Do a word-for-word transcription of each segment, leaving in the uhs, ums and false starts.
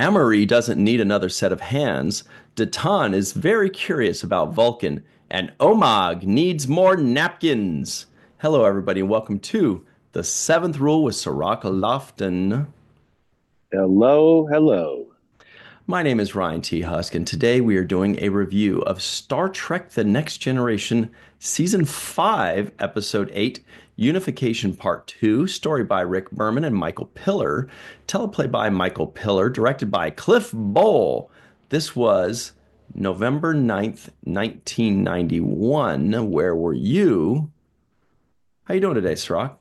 Amory doesn't need another set of hands. Datan is very curious about Vulcan, and Omag needs more napkins. Hello, everybody, and welcome to the Seventh Rule with Sirach Lofton. Hello, hello. My name is Ryan T. Husk, and today we are doing a review of Star Trek The Next Generation, Season five, Episode eight, Unification Part two, story by Rick Berman and Michael Piller, teleplay by Michael Piller, directed by Cliff Bole. This was November ninth, nineteen ninety-one. Where were you? How you doing today, Sirach?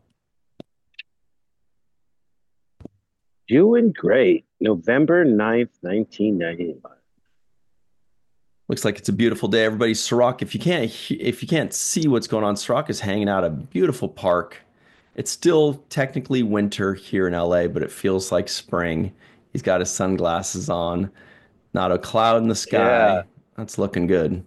Doing great. November ninth, nineteen ninety-one. Looks like it's a beautiful day, everybody. Sirach, if you can't he- if you can't see what's going on, Sirach is hanging out at a beautiful park. It's still technically winter here in L A, but it feels like spring. He's got his sunglasses on, not a cloud in the Yeah, sky. That's looking good.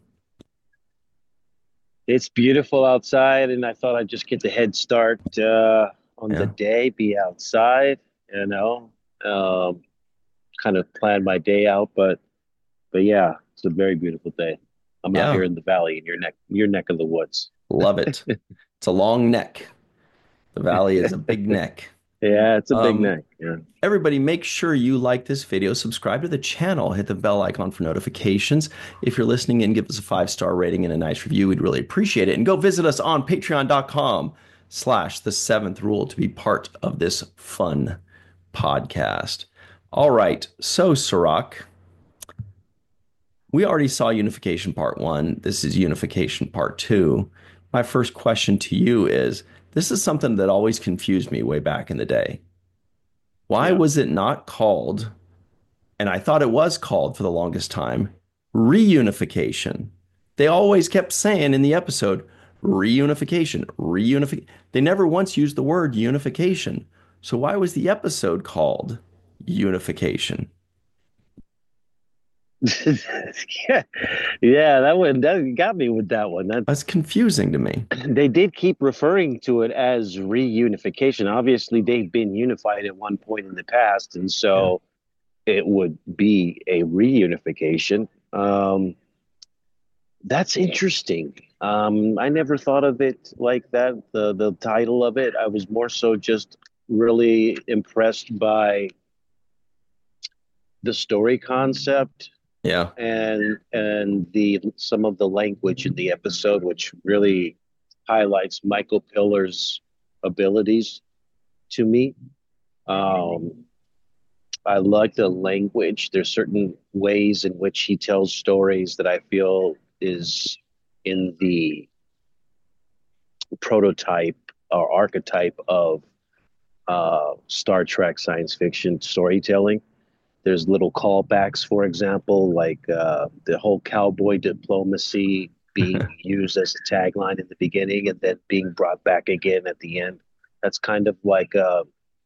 it's beautiful outside, and I thought I'd just get the head start uh, on the Yeah. day, be outside, you know, um, kind of plan my day out. But but yeah, it's a very beautiful day. I'm out Yeah. here in the valley in your neck, your neck of the woods. Love it. It's a long neck. The valley is a big neck. Yeah, it's a big Um, neck. Yeah. Everybody, make sure you like this video, subscribe to the channel, hit the bell icon for notifications. If you're listening in, give us a five-star rating and a nice review. We'd really appreciate it. And go visit us on patreon.com slash the seventh rule to be part of this fun podcast. All right. So, Sirach, we already saw Unification Part One. This is Unification Part Two. My first question to you is, this is something that always confused me way back in the day. Why Yeah. was it not called, and I thought it was called for the longest time, reunification? They always kept saying in the episode, reunification, reunification. They never once used the word unification. So why was the episode called unification? Yeah, yeah, that one that got me with that one. That That's confusing to me. they did keep referring to it as reunification. Obviously, they've been unified at one point in the past, and Yeah. so it would be a reunification. Um, that's interesting. Um, I never thought of it like that. The the title of it, I was more so just really impressed by the story concept Yeah. and and the some of the language in the episode, which really highlights Michael Pillar's abilities to me. Um, I like the language. There's certain ways in which he tells stories that I feel is in the prototype or archetype of uh, Star Trek science fiction storytelling. There's little callbacks, for example, like uh, the whole cowboy diplomacy being used as a tagline in the beginning and then being brought back again at the end. That's kind of like uh,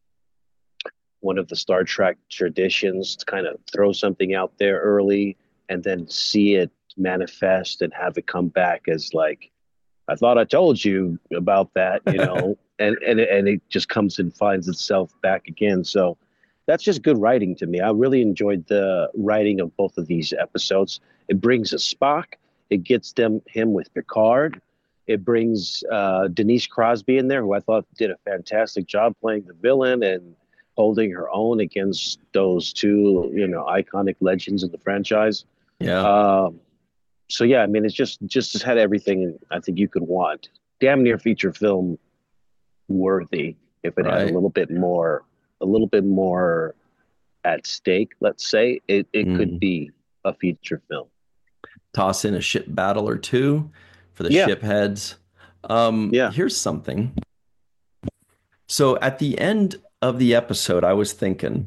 one of the Star Trek traditions to kind of throw something out there early and then see it manifest and have it come back as like, I thought I told you about that, you know, and and and it just comes and finds itself back again. So that's just good writing to me. I really enjoyed the writing of both of these episodes. It brings a Spock. It gets them him with Picard. It brings uh, Denise Crosby in there, who I thought did a fantastic job playing the villain and holding her own against those two, you know, iconic legends of the franchise. Yeah. Um, so yeah, I mean, it's just just had everything I think you could want. Damn near feature film worthy if it had a Right. little bit more, a little bit more at stake. Let's say it it could Mm. be a feature film. Toss in a ship battle or two for the Yeah, ship heads. Um, yeah, here's something. So at the end of the episode, I was thinking,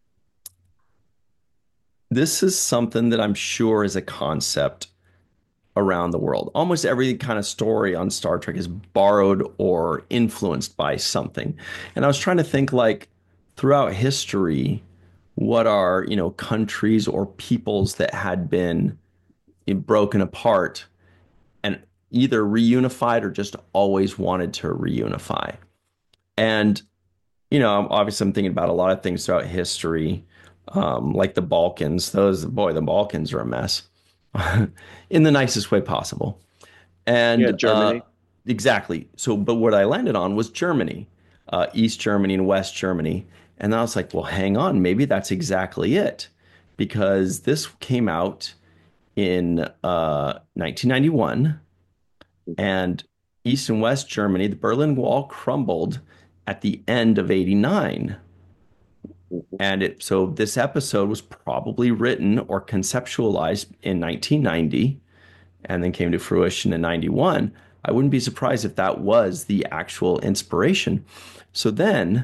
this is something that I'm sure is a concept around the world. Almost every kind of story on Star Trek is borrowed or influenced by something. And I was trying to think like throughout history, what are, you know, countries or peoples that had been broken apart and either reunified or just always wanted to reunify. And, you know, obviously I'm thinking about a lot of things throughout history. um, like the Balkans. Those, boy, the Balkans are a mess in the nicest way possible. Yeah, And uh, Germany. exactly. So, but what I landed on was Germany, uh, East Germany and West Germany. And I was like, well, hang on, maybe that's exactly it. Because this came out in uh, nineteen ninety-one, and East and West Germany, the Berlin Wall crumbled at the end of eighty-nine. Mhm. And it, so this episode was probably written or conceptualized in nineteen ninety and then came to fruition in ninety-one. I wouldn't be surprised if that was the actual inspiration. So then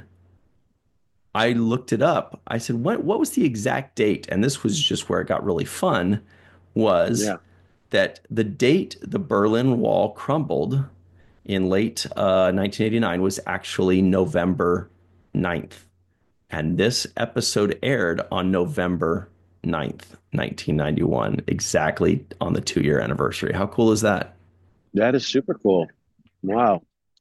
I looked it up. I said, what, what was the exact date? And this was just where it got really fun, was Yeah. that the date the Berlin Wall crumbled in late uh, nineteen eighty-nine was actually November ninth. And this episode aired on November ninth, nineteen ninety-one, exactly on the two year anniversary. How cool is that? That is super cool. Wow.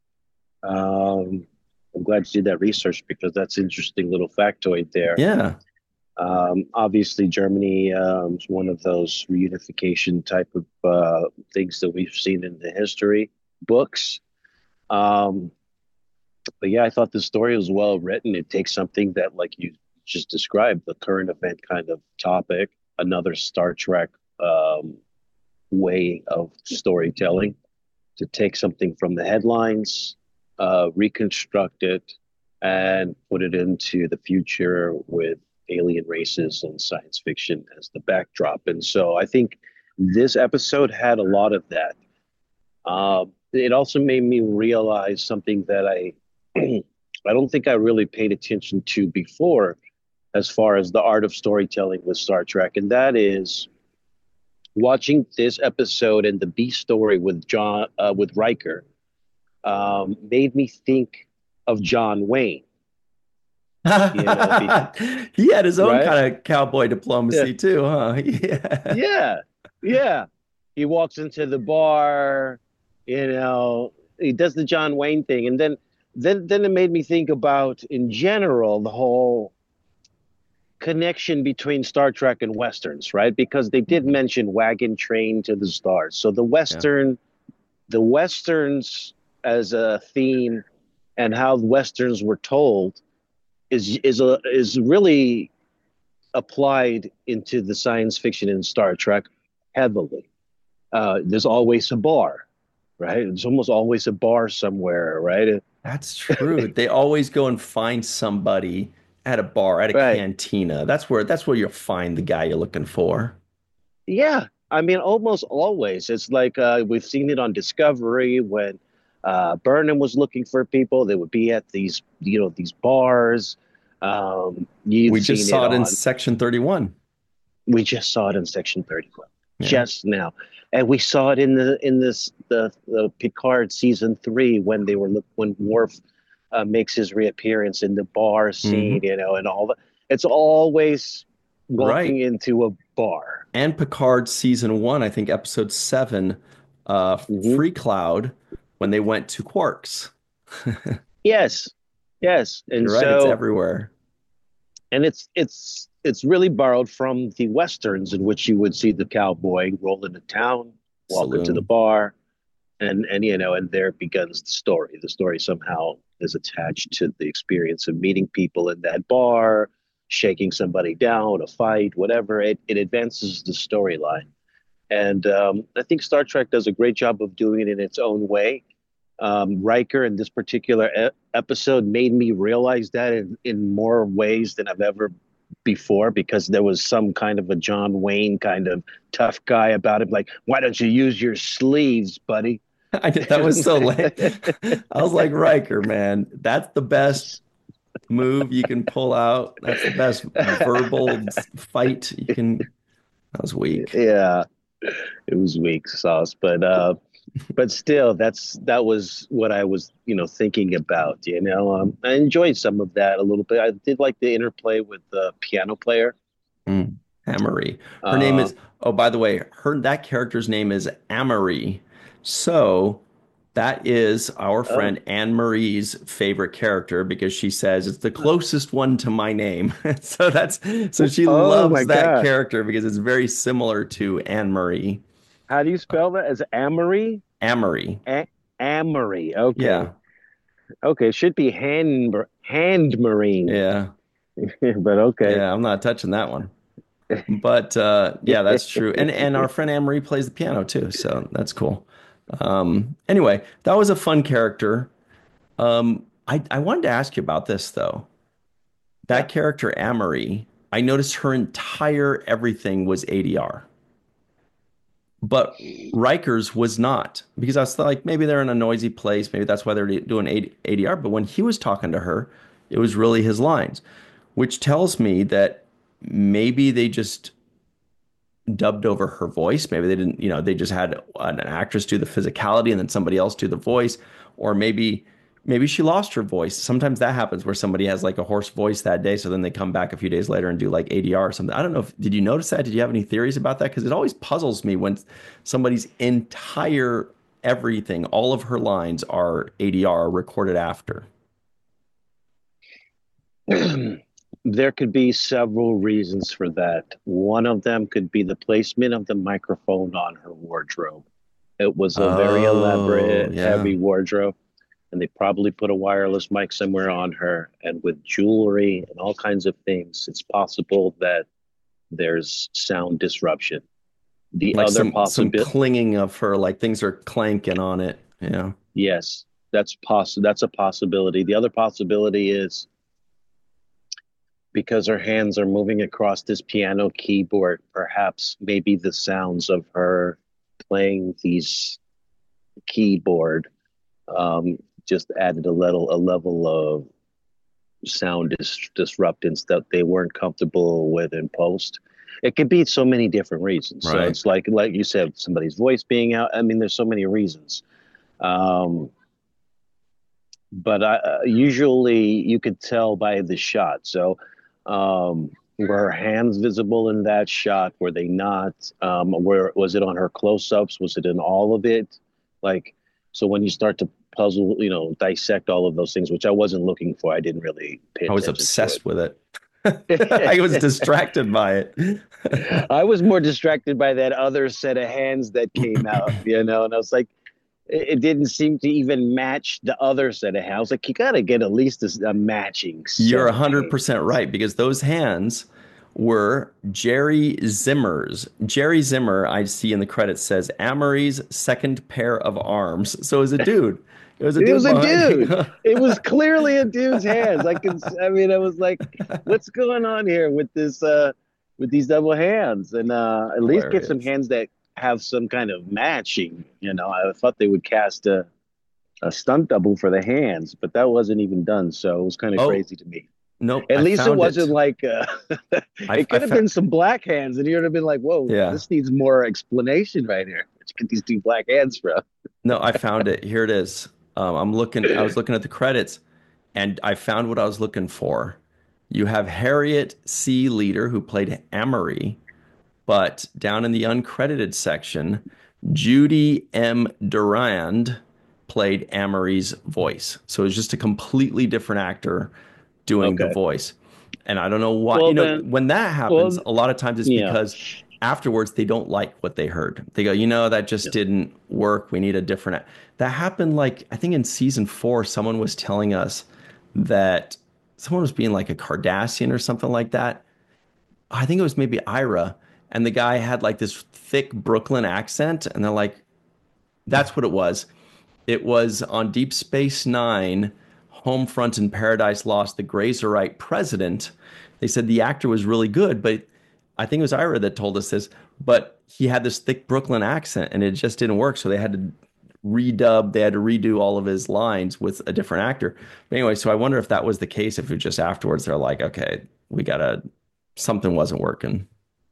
Um, I'm glad you did that research because that's interesting little factoid there. Yeah. Um, obviously, Germany um, is one of those reunification type of uh, things that we've seen in the history books. Um, but yeah, I thought the story was well written. It takes something that, like you just described, the current event kind of topic, another Star Trek um, way of storytelling, to take something from the headlines, uh, reconstruct it, and put it into the future with alien races and science fiction as the backdrop. And so I think this episode had a lot of that. Uh, it also made me realize something that I I don't think I really paid attention to before, as far as the art of storytelling with Star Trek, and that is watching this episode and the B story with John uh, with Riker um, made me think of John Wayne. You know, be, He had his own right? kind of cowboy Yeah, diplomacy too, huh? Yeah. yeah, yeah. He walks into the bar, you know, he does the John Wayne thing, and then then then it made me think about in general the whole connection between Star Trek and westerns, right? Because they did Mhm. mention Wagon Train to the Stars, so the Yeah. western the westerns as a theme and how westerns were told is is a is really applied into the science fiction in Star Trek heavily. Uh, there's always a bar, right? There's almost always a bar somewhere, right? That's true. They always go and find somebody at a bar, at a Right. cantina. That's where that's where you'll find the guy you're looking for. Yeah. I mean, almost always. It's like uh, we've seen it on Discovery when uh, Burnham was looking for people. They would be at these, you know, these bars. Um, you've We just seen it saw it in on section thirty-one. We just saw it in Section thirty-one Yeah. just now, and we saw it in the in this the the Picard season three when they were when Worf uh, makes his reappearance in the bar scene, Hmm. you know, and all that. It's always walking Right. into a bar. And Picard season one, I think episode seven, uh, Hmm. Free Cloud, when they went to Quarks. Yes, yes, and You're right, it's so everywhere. and it's it's it's really borrowed from the westerns in which you would see the cowboy roll into town, walk into the Saloon. bar, and and you know and there begins the story. The story somehow is attached to the experience of meeting people in that bar, shaking somebody down, a fight, whatever. It, it advances the storyline, and um, I think Star Trek does a great job of doing it in its own way. um, Riker in this particular e- episode made me realize that in, in more ways than I've ever before, because there was some kind of a John Wayne kind of tough guy about it, like, why don't you use your sleeves, buddy? I did, that was so late. I was like, Riker, man, that's the best move you can pull out. That's the best verbal fight you can. That was weak. Yeah, it was weak sauce, but uh, but still, that's that was what I was, you know, thinking about. You know, um, I enjoyed some of that a little bit. I did like the interplay with the piano player. Mm. Amory. Her name Uh, is, oh, by the way, her that character's name is Amory. So That is our Oh, friend Anne Marie's favorite character because she says it's the closest one to my name. So that's so she oh my loves that gosh. character because it's very similar to Anne Marie. How do you spell that? Is it Amory? Amory. A Amory. Okay. Yeah. Okay. Should be hand hand marine, Yeah. but okay. Yeah, I'm not touching that one. But uh yeah, that's true. And and our friend Anne Marie plays the piano too, so that's cool. Um anyway, that was a fun character. Um I I wanted to ask you about this though. Yeah. That character Amory, I noticed her entire everything was A D R, but Riker's was not because I was like, maybe they're in a noisy place, maybe that's why they're doing A D R. But when he was talking to her, it was really his lines, which tells me that maybe they just dubbed over her voice. Maybe they didn't, you know, they just had an actress do the physicality and then somebody else do the voice, or maybe maybe she lost her voice. Sometimes that happens where somebody has like a hoarse voice that day, so then they come back a few days later and do like A D R or something. I don't know if did you notice that? Did you have any theories about that? Because it always puzzles me when somebody's entire everything, all of her lines are A D R recorded after. There could be several reasons for that. One of them could be the placement of the microphone on her wardrobe. It was a very Oh, elaborate, yeah. heavy wardrobe, and they probably put a wireless mic somewhere on her. And with jewelry and all kinds of things, it's possible that there's sound disruption. The Like other some some possibility, clinging of her, like things are clanking on it. Yeah. yes, that's possible. That's a possibility. The other possibility is because her hands are moving across this piano keyboard, perhaps maybe the sounds of her playing these keyboard um, just added a level a level of sound dis- disruptance that they weren't comfortable with in post. It could be so many different reasons. So Right. it's like like you said, somebody's voice being out. I mean, there's so many reasons. Um, but I, uh, usually you could tell by the shot. So um, were her hands visible in that shot? Were they not? Um, where was it on her close-ups? Was it in all of it? Like, so when you start to puzzle, you know, dissect all of those things, which I wasn't looking for, I didn't really pay I was attention to obsessed with it. I was it. distracted by it. I was more distracted by that other set of hands that came out, you know, and I was like, it, it didn't seem to even match the other set of hands. I was like, you got to get at least a, a matching You're set of one hundred percent hands. right because those hands were Jerry Zimmer's. Jerry Zimmer, I see in the credits, says Amory's second pair of arms. So it was a dude. It was a It was dude a behind dude. him. It was clearly a dude's hands. I can, I mean, I was like, what's going on here with this, uh, with these double hands? And uh, at least get some Hilarious. hands that have some kind of matching. You know, I thought they would cast a, a stunt double for the hands, but that wasn't even done. So it was kind of Oh, crazy to me. nope. At I least it found wasn't it. like uh, I, it I could have found, been some black hands, and you would have been like, "Whoa, yeah. this needs more explanation right here. Where'd you get these two black hands from?" No, I found it. Here it is. Um, I'm looking, I was looking at the credits and I found what I was looking for. You have Harriet C. Leader, who played Amory, but down in the uncredited section, Judy M. Durand played Amory's voice. So it's just a completely different actor doing the Okay. voice. And I don't know why, you Well know, then, when that happens, well, a lot of times it's yeah, because afterwards they don't like what they heard. They go, you know, that just yeah. didn't work. We need a different. That happened like, I think in season four, someone was telling us that someone was being like a Cardassian or something like that. I think it was maybe Ira, and the guy had like this thick Brooklyn accent, and they're like, that's what it was. It was on Deep Space Nine, Homefront and Paradise Lost, the Grazerite president. They said the actor was really good, but I think it was Ira that told us this, but he had this thick Brooklyn accent and it just didn't work. So they had to redub, they had to redo all of his lines with a different actor. But anyway, so I wonder if that was the case, if it just afterwards they're like, okay, we gotta, something wasn't working.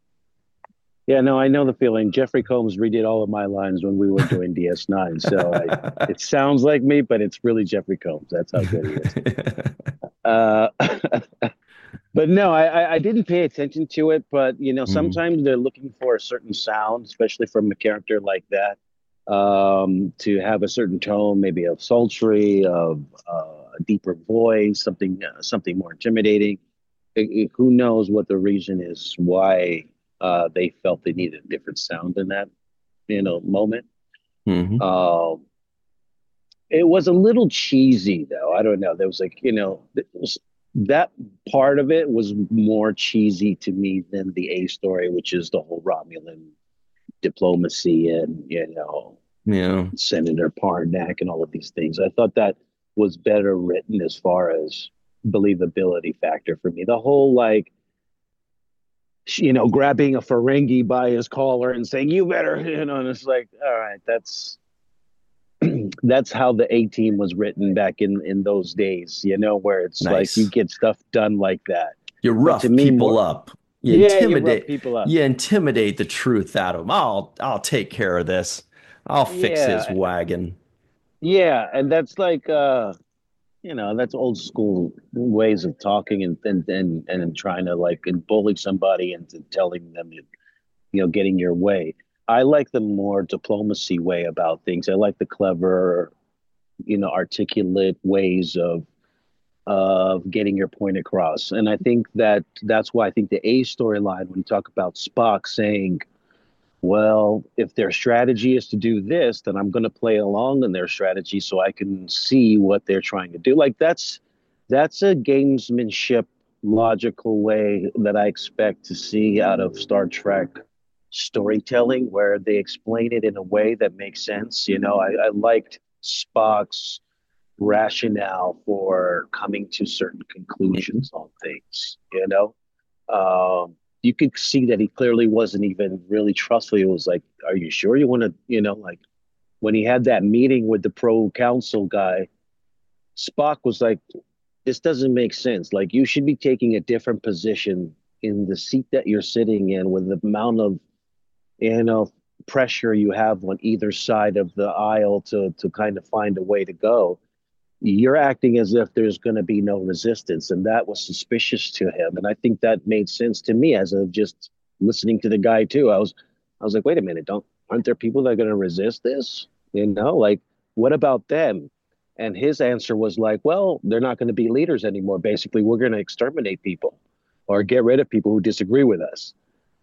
Yeah, no, I know the feeling. Jeffrey Combs redid all of my lines when we were doing D S nine, so I, it sounds like me, but it's really Jeffrey Combs. That's how good he is. Uh, but no, I, I didn't pay attention to it. But you know, Mm. sometimes they're looking for a certain sound, especially from a character like that. um, to have a certain tone, maybe of sultry, of uh, a deeper voice, something uh, something more intimidating. It, it- who knows what the reason is why uh, they felt they needed a different sound in that you know moment. Hmm. Um, it was a little cheesy though. I don't know. There was like you know it was, that part of it was more cheesy to me than the A story, which is the whole Romulan diplomacy and you know Yeah. Senator Parnak and all of these things. I thought that was better written as far as believability factor for me. The whole like you know grabbing a Ferengi by his collar and saying you better you know and it's like all right that's that's how the A team was written back in in those days you know where it's like you Nice. get stuff done like that You but to rough me people more up. You yeah you rough intimidate. people up You intimidate the truth out of him. I'll I'll take care of this. I'll fix his yeah wagon. yeah and that's like uh you know that's old school ways of talking and and and, and trying to like and bully somebody into telling them you know getting your way. I like the more diplomacy way about things. I like the clever you know articulate ways of of getting your point across, and I think that that's why I think the A storyline when you talk about Spock saying well, if their strategy is to do this, then I'm going to play along in their strategy so I can see what they're trying to do. Like that's that's a gamesmanship logical way that I expect to see out of Star Trek storytelling, where they explain it in a way that makes sense. You know, I, I liked Spock's rationale for coming to certain conclusions on things. You know, um, you could see that he clearly wasn't even really trustful. He was like, "Are you sure you want to?" You know, like when he had that meeting with the pro council guy, Spock was like, "This doesn't make sense. Like you should be taking a different position in the seat that you're sitting in with the amount of you know pressure you have on either side of the aisle to to kind of find a way to go." You're acting as if there's going to be no resistance. And that was suspicious to him. And I think that made sense to me as of just listening to the guy too. I was, I was like, wait a minute, don't, aren't there people that are going to resist this? You know, like, what about them? And his answer was like, well, they're not going to be leaders anymore. Basically, we're going to exterminate people or get rid of people who disagree with us.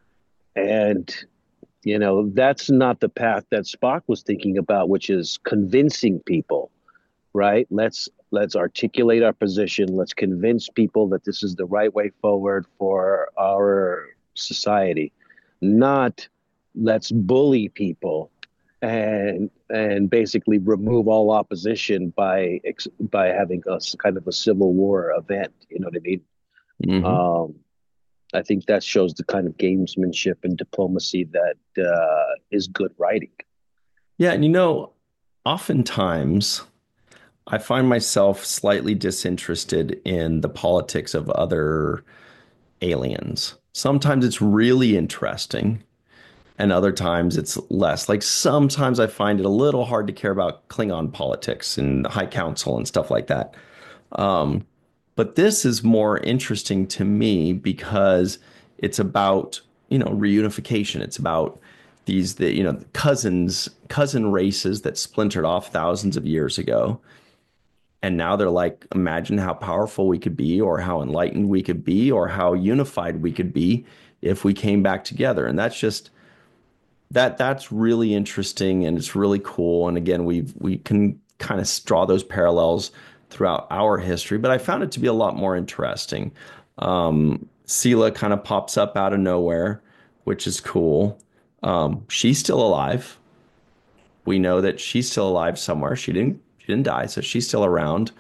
And, you know, that's not the path that Spock was thinking about, which is convincing people right? Let's let's articulate our position. Let's convince people that this is the right way forward for our society, not let's bully people and and basically remove all opposition by by having a kind of a civil war event. You know what I mean? Hmm. Um, I think that shows the kind of gamesmanship and diplomacy that uh, is good writing. Yeah, and you know, oftentimes I find myself slightly disinterested in the politics of other aliens. Sometimes it's really interesting, and other times it's less. Like sometimes I find it a little hard to care about Klingon politics and the High Council and stuff like that. Um, but this is more interesting to me because it's about, you know, reunification. It's about these, the, you know, cousins, cousin races that splintered off thousands of years ago. And now they're like, imagine how powerful we could be, or how enlightened we could be, or how unified we could be if we came back together. And that's just that that's really interesting and it's really cool. And again, we've we can kind of draw those parallels throughout our history, but I found it to be a lot more interesting. Um, Sela kind of pops up out of nowhere, which is cool. Um, she's still alive. We know that she's still alive somewhere. She didn't she didn't die, so she's still around.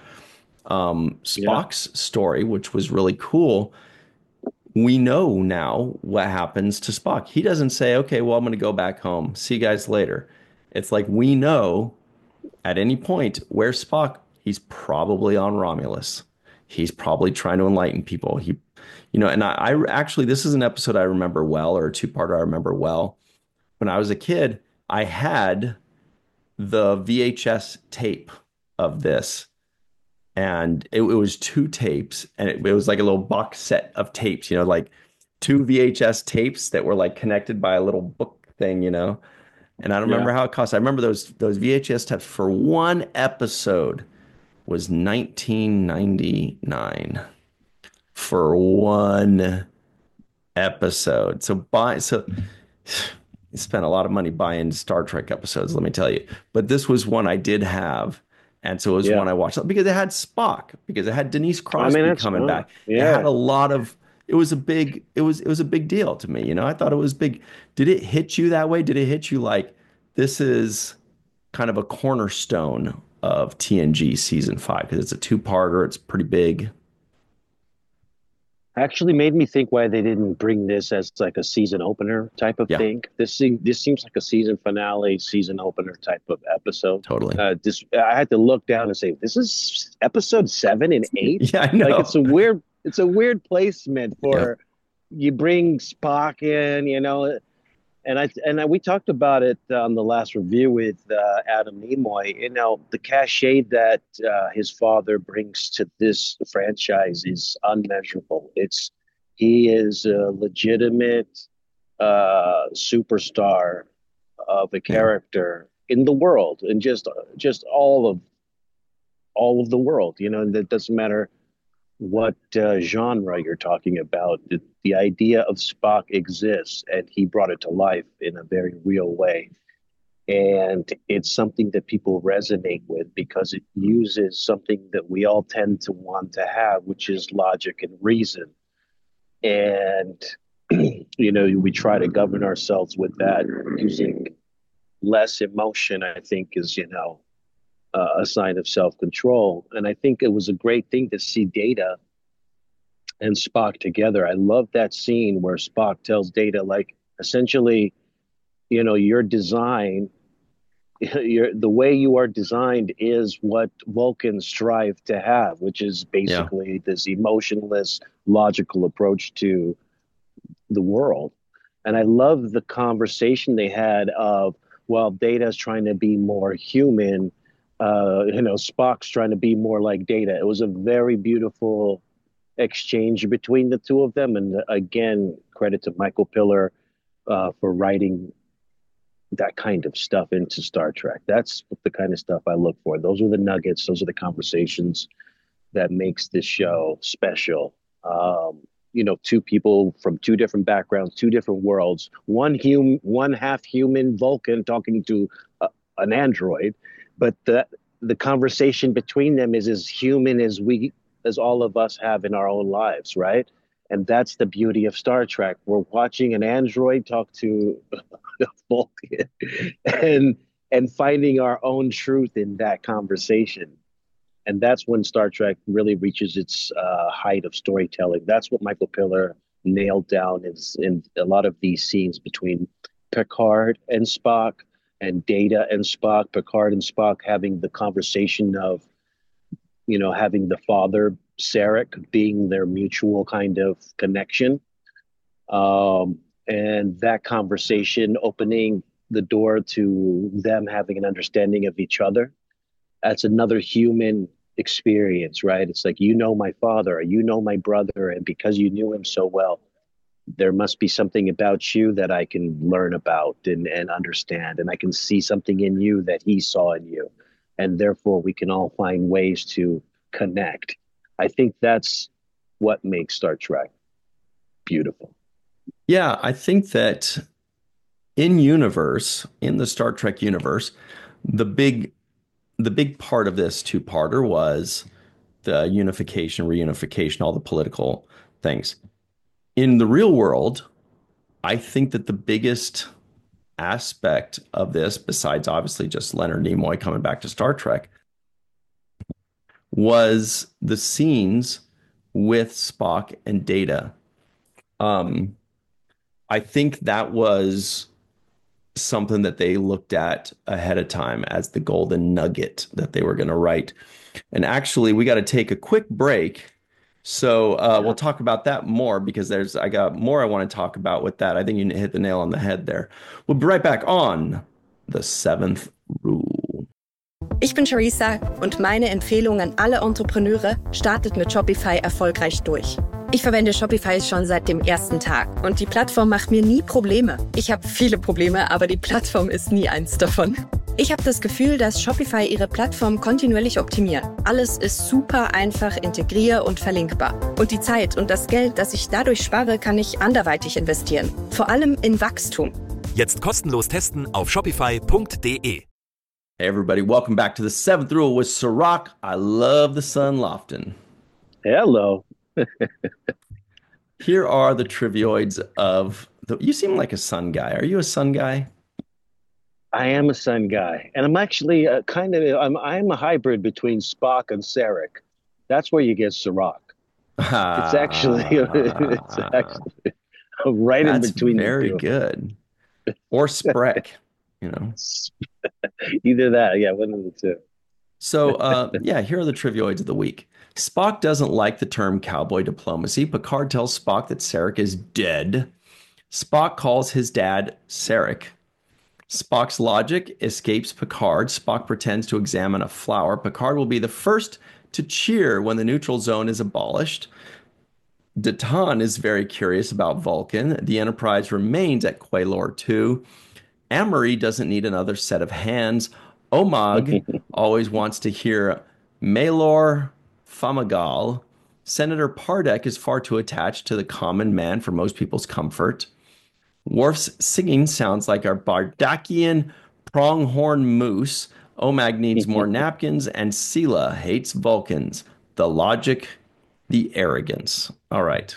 Um, Yeah, Spock's story, which was really cool, we know now what happens to Spock. He doesn't say, okay, well, I'm going to go back home. See you guys later. It's like we know at any point where Spock, he's probably on Romulus. He's probably trying to enlighten people. He, you know, and I, I actually, this is an episode I remember well, or a two-parter I remember well. When I was a kid, I had the V H S tape of this and it, it was two tapes and it, it was like a little box set of tapes, you know, like two V H S tapes that were like connected by a little book thing, you know. And I don't Yeah. remember how it cost. I remember those those V H S tapes for one episode was nineteen ninety-nine for one episode. So buy so you spent a lot of money buying Star Trek episodes, let me tell you. But this was one I did have. And so it was Yeah. one I watched because it had Spock, because it had Denise I mean, Crosby that's coming uh, back. It had yeah. a lot of it was a big it was it was a big deal to me. You know, I thought it was big. Did it hit you that way? Did it hit you like this is kind of a cornerstone of T N G season five because it's a two-parter, it's pretty big. Actually made me think why they didn't bring this as like a season opener type of Yeah, thing. This seems this seems like a season finale, season opener type of episode. totally. Uh, this I had to look down and say, this is episode seven and eight. Yeah, I Like it's know. a weird, it's a weird placement Yep. for you bring Spock in, you know, and I and I, we talked about it on the last review with uh, Adam Nimoy. You know, the cachet that uh, his father brings to this franchise is unmeasurable. It's he is a legitimate uh, superstar of a Yeah. character in the world, and just just all of all of the world. You know, that doesn't matter what uh, genre you're talking about. The, the idea of Spock exists, and he brought it to life in a very real way. And it's something that people resonate with because it uses something that we all tend to want to have, which is logic and reason. And, you know, we try to govern ourselves with that using less emotion, I think, is, you know, uh, a sign of self-control. And I think it was a great thing to see Data and Spock together. I love that scene where Spock tells Data, like, essentially, you know, your design, your, the way you are designed is what Vulcans strive to have, which is Yeah. basically this emotionless, logical approach to the world. And I love the conversation they had of, well, Data's trying to be more human, uh, you know, Spock's trying to be more like Data. It was a very beautiful exchange between the two of them. And again, credit to Michael Piller uh, for writing that kind of stuff into Star Trek. That's the kind of stuff I look for. Those are the nuggets. Those are the conversations that makes this show special. Um, you know, two people from two different backgrounds, two different worlds, one hum, one half human Vulcan talking to uh, an android, but the the conversation between them is as human as we, as all of us have in our own lives, right? And that's the beauty of Star Trek. We're watching an android talk to a Vulcan, and and finding our own truth in that conversation. And that's when Star Trek really reaches its uh, height of storytelling. That's what Michael Piller nailed down is in a lot of these scenes between Picard and Spock and Data and Spock, Picard and Spock having the conversation of, you know, having the father, Sarek, being their mutual kind of connection. Um, and that conversation opening the door to them having an understanding of each other. That's another human experience, right? It's like, you know, my father, or you know, my brother, and because you knew him so well, there must be something about you that I can learn about and, and understand. And I can see something in you that he saw in you. And therefore we can all find ways to connect. I think that's what makes Star Trek beautiful. Yeah, I think that in universe, in the Star Trek universe, the big the big part of this two-parter was the unification, reunification, all the political things. In the real world, I think that the biggest aspect of this, besides obviously just Leonard Nimoy coming back to Star Trek, was the scenes with Spock and Data. Um, I think that was something that they looked at ahead of time as the golden nugget that they were going to write. And actually, we got to take a quick break. So uh, we'll Yeah. talk about that more because there's I got more I want to talk about with that. I think you hit the nail on the head there. We'll be right back on The Seventh Rule. Ich bin Charissa und meine Empfehlung an alle Entrepreneure: startet mit Shopify erfolgreich durch. Ich verwende Shopify schon seit dem ersten Tag und die Plattform macht mir nie Probleme. Ich habe viele Probleme, aber die Plattform ist nie eins davon. Ich habe das Gefühl, dass Shopify ihre Plattform kontinuierlich optimiert. Alles ist super einfach integrier- und verlinkbar. Und die Zeit und das Geld, das ich dadurch spare, kann ich anderweitig investieren. Vor allem in Wachstum. Jetzt kostenlos testen auf shopify punkt de. Hey everybody, welcome back to the seventh rule with Sirach. I love the sun Lofton. Hello. Here are the trivioids of the. You seem like a sun guy. Are you a sun guy? I am a sun guy, and I'm actually uh, kind of I'm I'm a hybrid between Spock and Sarek. That's where you get Sirach. It's actually it's actually right in That's between. Very the two. good. Or Sprek, you know. Either that, yeah, one of the two. So, uh, yeah, here are the trivioids of the week. Spock doesn't like the term cowboy diplomacy. Picard tells Spock that Sarek is dead. Spock calls his dad Sarek. Spock's logic escapes Picard. Spock pretends to examine a flower. Picard will be the first to cheer when the neutral zone is abolished. Datan is very curious about Vulcan. The Enterprise remains at Quailor two. Amory doesn't need another set of hands. Omag always wants to hear Malor Famagal. Senator Pardek is far too attached to the common man for most people's comfort. Worf's singing sounds like our Bardakian pronghorn moose. Omag needs more napkins, and Sela hates Vulcans. The logic, the arrogance. All right.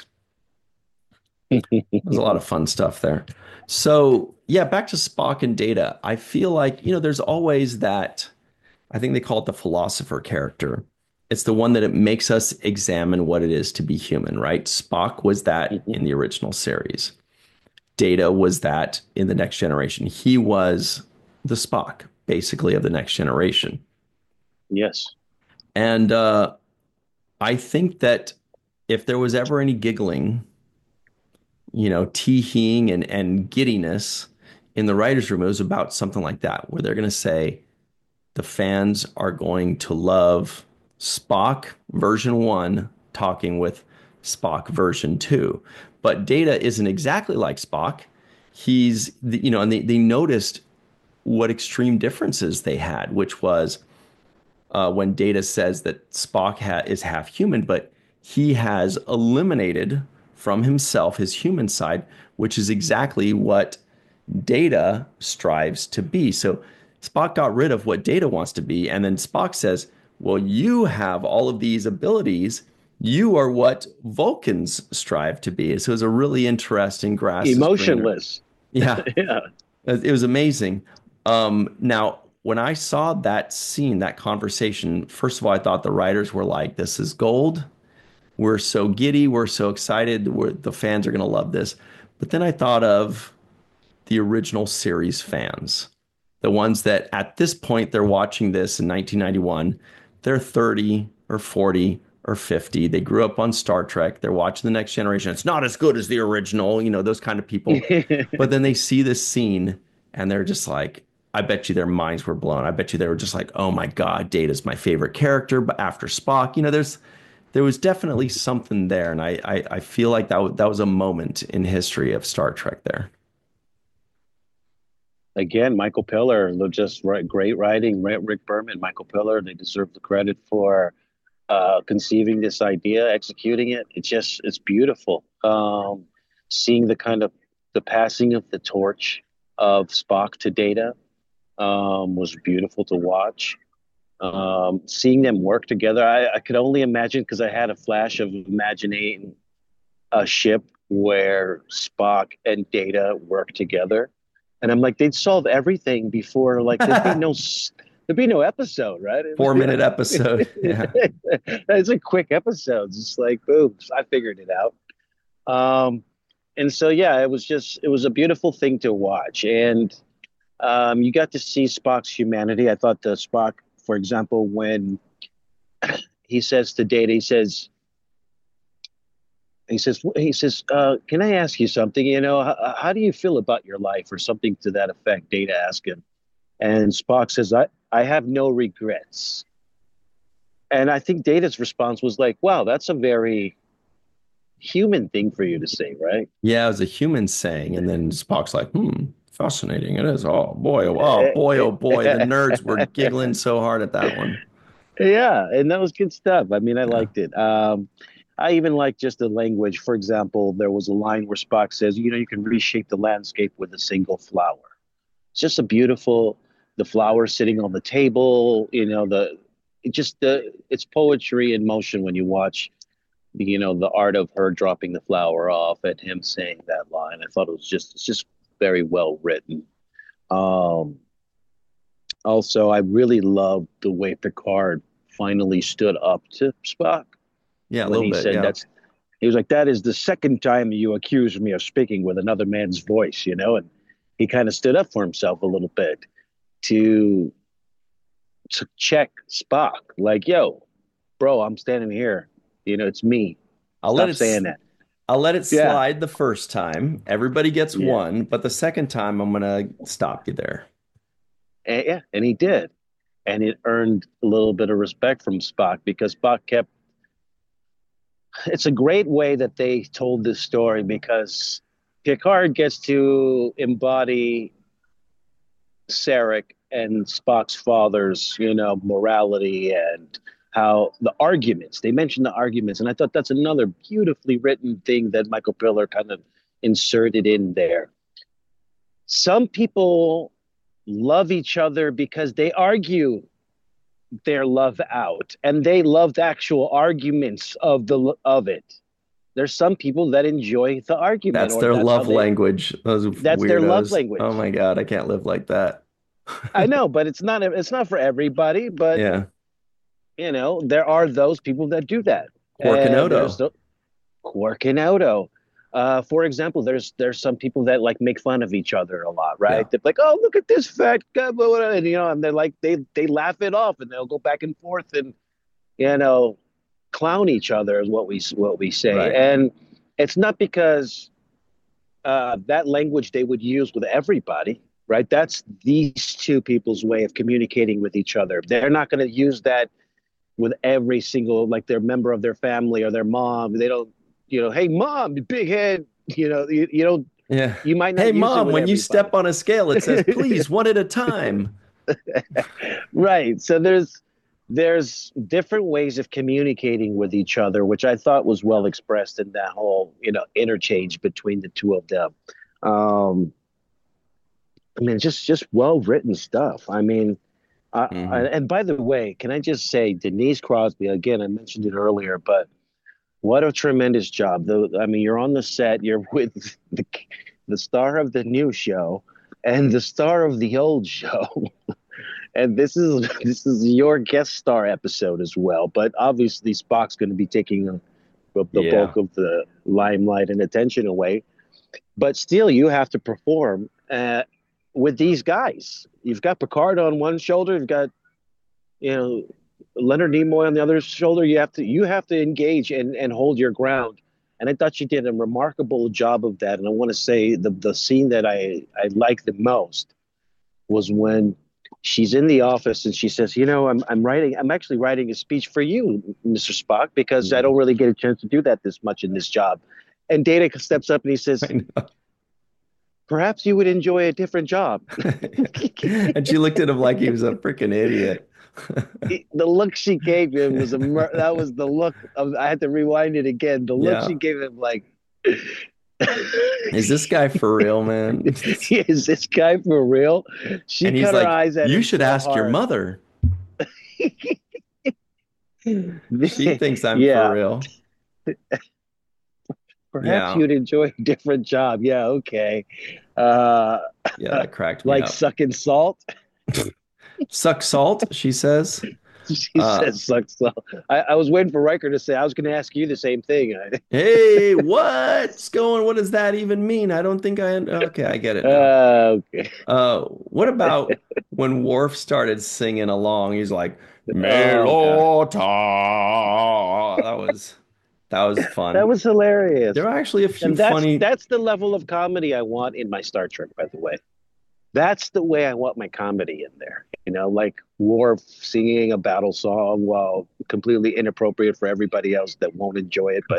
There's a lot of fun stuff there. So, yeah, back to Spock and Data. I feel like, you know, there's always that, I think they call it the philosopher character. It's the one that it makes us examine what it is to be human, right? Spock was that mm-hmm. in the original series. Data was that in the Next Generation. He was the Spock, basically, of the Next Generation. Yes. And uh, I think that if there was ever any giggling, you know, tee-heeing and, and giddiness in the writer's room, it was about something like that, where they're going to say the fans are going to love Spock version one talking with Spock version two. But Data isn't exactly like Spock. He's, you know, and they, they noticed what extreme differences they had, which was uh, when Data says that Spock ha- is half human, but he has eliminated from himself his human side, which is exactly what Data strives to be. So Spock got rid of what Data wants to be, and then Spock says, well, you have all of these abilities. You are what Vulcans strive to be. So it was a really interesting grass. Emotionless. Yeah. Yeah. It was amazing. Um, now, when I saw that scene, that conversation, first of all, I thought the writers were like, this is gold. We're so giddy. We're so excited. We're, the fans are going to love this. But then I thought of the original series fans, the ones that at this point, they're watching this in nineteen ninety-one. They're thirty or forty or fifty. They grew up on Star Trek. They're watching The Next Generation. It's not as good as the original, you know, those kind of people. But then they see this scene and they're just like, I bet you their minds were blown. I bet you they were just like, oh my God, Data's my favorite character. But after Spock, you know, there's there was definitely something there. And I I, I feel like that, w- that was a moment in history of Star Trek there. Again, Michael Piller, they're just right, great writing. Rick Berman, Michael Piller, they deserve the credit for uh, conceiving this idea, executing it. It's just, it's beautiful. Um, seeing the kind of the passing of the torch of Spock to Data um, was beautiful to watch. Um, seeing them work together, I, I could only imagine, because I had a flash of imagining a ship where Spock and Data work together. And I'm like, they'd solve everything before, like, there'd be no, there'd be no episode, right? Four minute episode. Yeah. It's a quick episode. It's like, boom, I figured it out. Um, and so, yeah, it was just, it was a beautiful thing to watch. And um, you got to see Spock's humanity. I thought the Spock, for example, when he says to Data, he says, He says, he says, uh, can I ask you something? You know, how, how do you feel about your life, or something to that effect? Data asked him. And Spock says, I, I have no regrets. And I think Data's response was like, wow, that's a very human thing for you to say, right? Yeah, it was a human saying, and then Spock's like, "Hmm, fascinating. It is. Oh boy, oh, oh boy, oh boy." The nerds were giggling so hard at that one. Yeah, and that was good stuff. I mean, I Yeah. liked it. Um, I even like just the language. For example, there was a line where Spock says, "You know, you can reshape the landscape with a single flower." It's just a beautiful, the flower sitting on the table. You know, the it just the it's poetry in motion when you watch, you know, the art of her dropping the flower off and him saying that line. I thought it was just it's just very well written. Um, Also, I really loved the way Picard finally stood up to Spock Yeah, a when little he bit. said Yeah. that's he was like, that is the second time you accused me of speaking with another man's voice, you know, and he kind of stood up for himself a little bit to to check Spock, like, yo, bro, I'm standing here. You know, it's me. I'll let Stop it s- saying that. I'll let it Yeah. slide the first time. Everybody gets Yeah. one, but the second time I'm gonna stop you there. And, yeah. And he did. And it earned a little bit of respect from Spock because Spock kept it's a great way that they told this story because Picard gets to embody Sarek and Spock's father's, you know, morality and how the arguments, they mentioned the arguments. And I thought that's another beautifully written thing that Michael Piller kind of inserted in there. Some people love each other because they argue their love out and they love the actual arguments of the of it. There's some people that enjoy the argument That's or their that's how love they language. Those that's their love weirdos. Oh language. my God, I can't live like that. I know, but it's not it's not for everybody, but Yeah. you know, there are those people that do that. Quark and And there's Odo. the Quark and Odo. Uh, for example, there's there's some people that like make fun of each other a lot, Yeah. right? They're like, "Oh, look at this fat guy," blah, blah, blah, and you know, and they're like, they they laugh it off, and they'll go back and forth, and you know, clown each other is what we what we say, Right. and it's not because uh, that language they would use with everybody, right? That's these two people's way of communicating with each other. They're not going to use that with every single like their member of their family or their mom. They don't, you know, hey mom, big head. You know, you, you don't. Yeah. You might Hey, not use it mom, with when you everybody. step on a scale, it says, please, one at a time. Right. So there's there's different ways of communicating with each other, which I thought was well expressed in that whole, you know, interchange between the two of them. Um, I mean, just just well written stuff. I mean, I, I, Mhm. and by the way, can I just say Denise Crosby again? I mentioned it earlier, but what a tremendous job! The, I mean, you're on the set. You're with the the star of the new show and the star of the old show. And this is this is your guest star episode as well. But obviously, Spock's going to be taking a, the the Yeah. bulk of the limelight and attention away. But still, you have to perform uh, with these guys. You've got Picard on one shoulder. You've got you know Leonard Nimoy on the other shoulder. You have to you have to engage and and hold your ground. And I thought you did a remarkable job of that. And I want to say the the scene that I I like the most was when she's in the office and she says, "You know, I'm I'm writing. I'm actually writing a speech for you, Mister Spock, because I don't really get a chance to do that this much in this job." And Data steps up and he says, I know. "Perhaps you would enjoy a different job." And she looked at him like he was a freaking idiot. The look she gave him was a mer- that was the look of, I had to rewind it again. The look Yeah. she gave him, like, Is this guy for real, man? is this guy for real? She And he's cut her like, eyes at you him should so ask your hard. mother. She thinks I'm Yeah. for real. Perhaps Yeah. you'd enjoy a different job. Yeah, okay. Uh, Yeah, that cracked me like up. sucking salt. Suck salt, she says. She Uh, says suck salt. I, I was waiting for Riker to say, I was going to ask you the same thing. Hey, what's going? What does that even mean? I don't think I. Okay, I get it now. Uh, okay. Uh, what about when Worf started singing along? He's like, Oh, Melota. That was that was fun. that was hilarious. There are actually a few And that's funny. that's the level of comedy I want in my Star Trek, by the way. That's the way I want my comedy in there. You know, like Worf singing a battle song while completely inappropriate for everybody else that won't enjoy it, but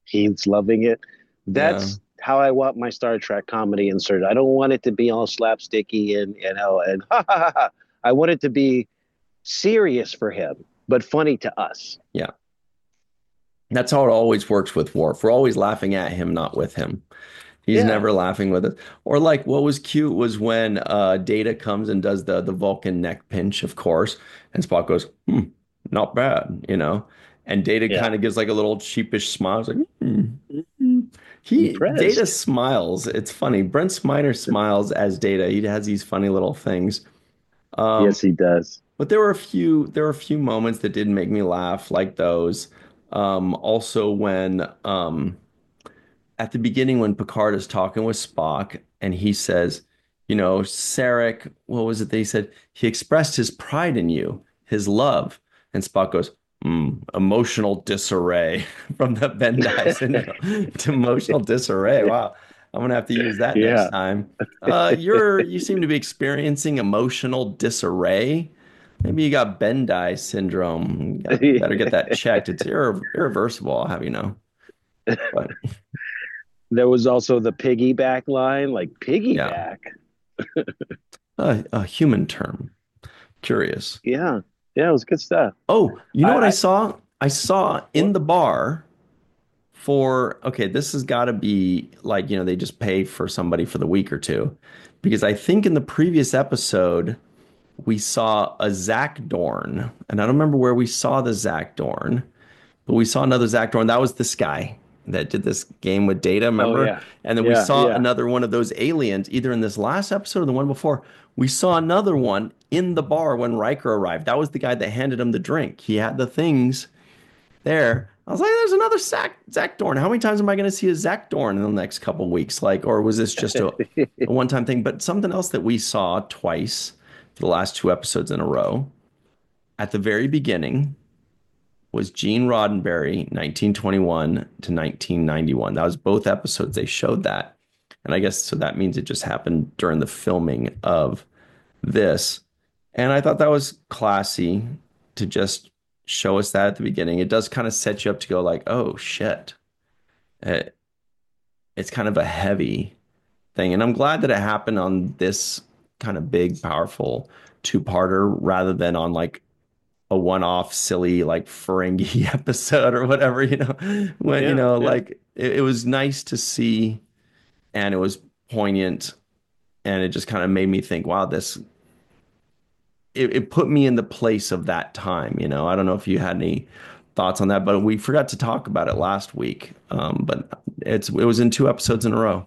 He's loving it. Yeah. That's how I want my Star Trek comedy inserted. I don't want it to be all slapsticky and you know and ha ha ha. ha. I want it to be serious for him, but funny to us. Yeah. That's how it always works with Worf. We're always laughing at him, not with him. He's Yeah. never laughing with us. Or like what was cute was when uh Data comes and does the the Vulcan neck pinch, of course, and Spock goes, hmm, not bad, you know. And Data Yeah. kind of gives like a little sheepish smile. It's like, hmm. hmm." He Data Impressed. smiles. It's funny. Brent Spiner smiles as Data. He has these funny little things. Um, Yes, he does. but there were a few there were a few moments that did make me laugh, like those. Um, also when um at the beginning when Picard is talking with Spock and he says, you know, Sarek, what was it they said? He expressed his pride in you, his love. And Spock goes, mm, emotional disarray from the Bendai syndrome to emotional disarray. Wow. I'm gonna have to use that next Yeah. time. Uh, you're you seem to be experiencing emotional disarray. Maybe you got Bendai syndrome. You got, better get that checked. It's irre irreversible, I'll have you know. But There was also the piggyback line, like yeah. piggyback. A, a human term. Curious. Yeah. Yeah, it was good stuff. Oh, you know I, what I I saw? I saw in what? the bar for, okay, this has got to be like, you know, they just pay for somebody for the week or two. Because I think in the previous episode, we saw a Zach Dorn. And I don't remember where we saw the Zach Dorn, but we saw another Zach Dorn. That was this guy that did this game with Data, Oh remember? yeah. And then we Yeah, saw yeah. another one of those aliens, either in this last episode or the one before. We saw another one in the bar when Riker arrived. That was the guy that handed him the drink. He had the things there. I was like, there's another Zach, Zach Dorn. How many times am I going to see a Zach Dorn in the next couple of weeks? Like, or was this just a, a one-time thing? But something else that we saw twice for the last two episodes in a row at the very beginning was Gene Roddenberry, nineteen twenty-one to nineteen ninety-one. That was both episodes. They showed that. And I guess so that means it just happened during the filming of this. And I thought that was classy to just show us that at the beginning. It does kind of set you up to go like, oh shit. It, it's kind of a heavy thing. And I'm glad that it happened on this kind of big, powerful two-parter rather than on like a one-off silly like Ferengi episode or whatever, you know, when, you Yeah, know, yeah. like it, it was nice to see and it was poignant and it just kind of made me think, wow, this, it, it put me in the place of that time, you know. I don't know if you had any thoughts on that, but we forgot to talk about it last week. Um, but it's, it was in two episodes in a row.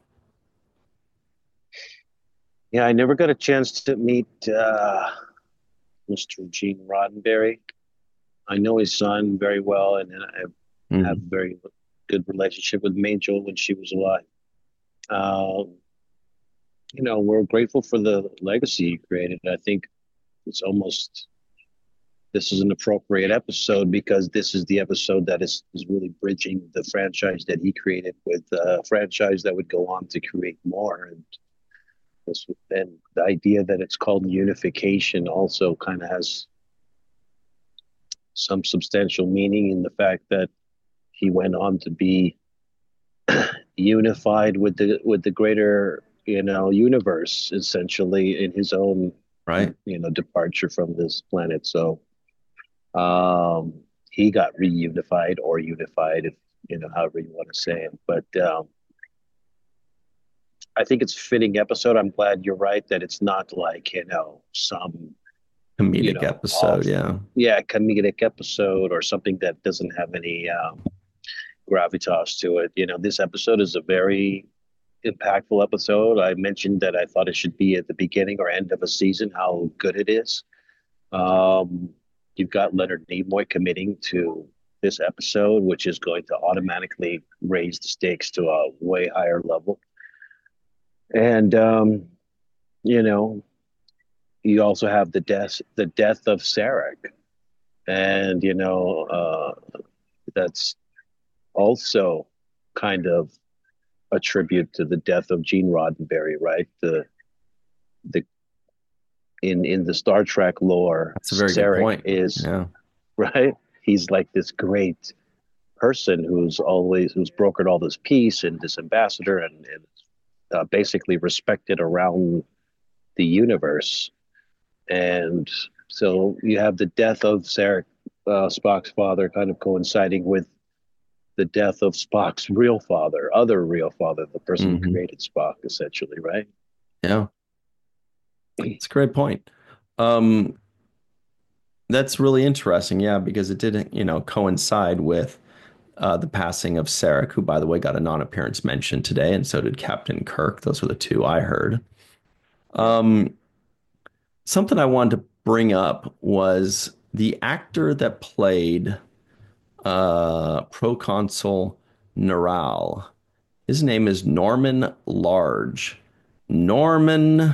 Yeah, I never got a chance to meet uh, Mister Gene Roddenberry. I know his son very well, and I have a Mhm. very good relationship with Majel when she was alive. Um, you know, we're grateful for the legacy he created. I think it's almost this is an appropriate episode because this is the episode that is, is really bridging the franchise that he created with a franchise that would go on to create more. And this, and the idea that it's called unification also kind of has some substantial meaning in the fact that he went on to be unified with the with the greater you know universe essentially in his own Right. you know departure from this planet. So um he got reunified or unified, if you know however you want to say it. But um I think it's a fitting episode. I'm glad you're right that it's not like you know some you Comedic know episode. off Yeah. yeah comedic episode or something that doesn't have any um gravitas to it. You know, this episode is a very impactful episode. I mentioned that I thought it should be at the beginning or end of a season, how good it is. Um, you've got Leonard Nimoy committing to this episode, which is going to automatically raise the stakes to a way higher level. And, um, you know, you also have the death, the death of Sarek. And, you know, uh, that's also kind of a tribute to the death of Gene Roddenberry, right? The the in in the Star Trek lore, That's a very good Sarek point. is Yeah. right. He's like this great person who's always who's brokered all this peace and this ambassador and, and uh, basically respected around the universe. And so you have the death of Sarek, uh, Spock's father, kind of coinciding with the death of Spock's real father, other real father, the person Mhm. who created Spock, essentially, right? Yeah, it's a great point. Um, that's really interesting, yeah, because it didn't, you know, coincide with uh, the passing of Sarek, who, by the way, got a non-appearance mention today, and so did Captain Kirk. Those were the two I heard. Yeah. Um, something I wanted to bring up was the actor that played uh, Proconsul Neural. His name is Norman Large. Norman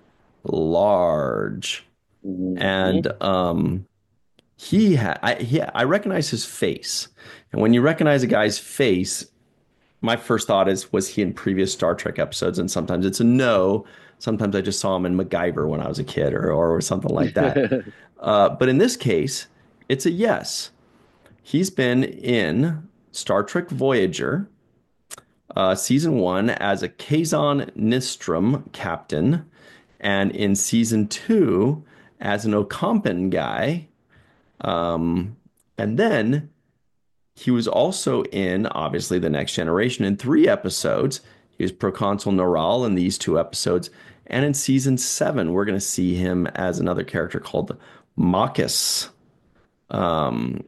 Large. Mhm. And um, he had I he I recognize his face. And when you recognize a guy's face, my first thought is, was he in previous Star Trek episodes? And sometimes it's a no. Sometimes I just saw him in MacGyver when I was a kid or or something like that. Uh, but in this case, it's a yes. He's been in Star Trek Voyager, uh, season one as a Kazon Nistrom captain, and in season two as an Ocampan guy. Um, and then he was also in, obviously, The Next Generation in three episodes. He was Proconsul Noral in these two episodes. And in season seven, we're going to see him as another character called Marcus. Um,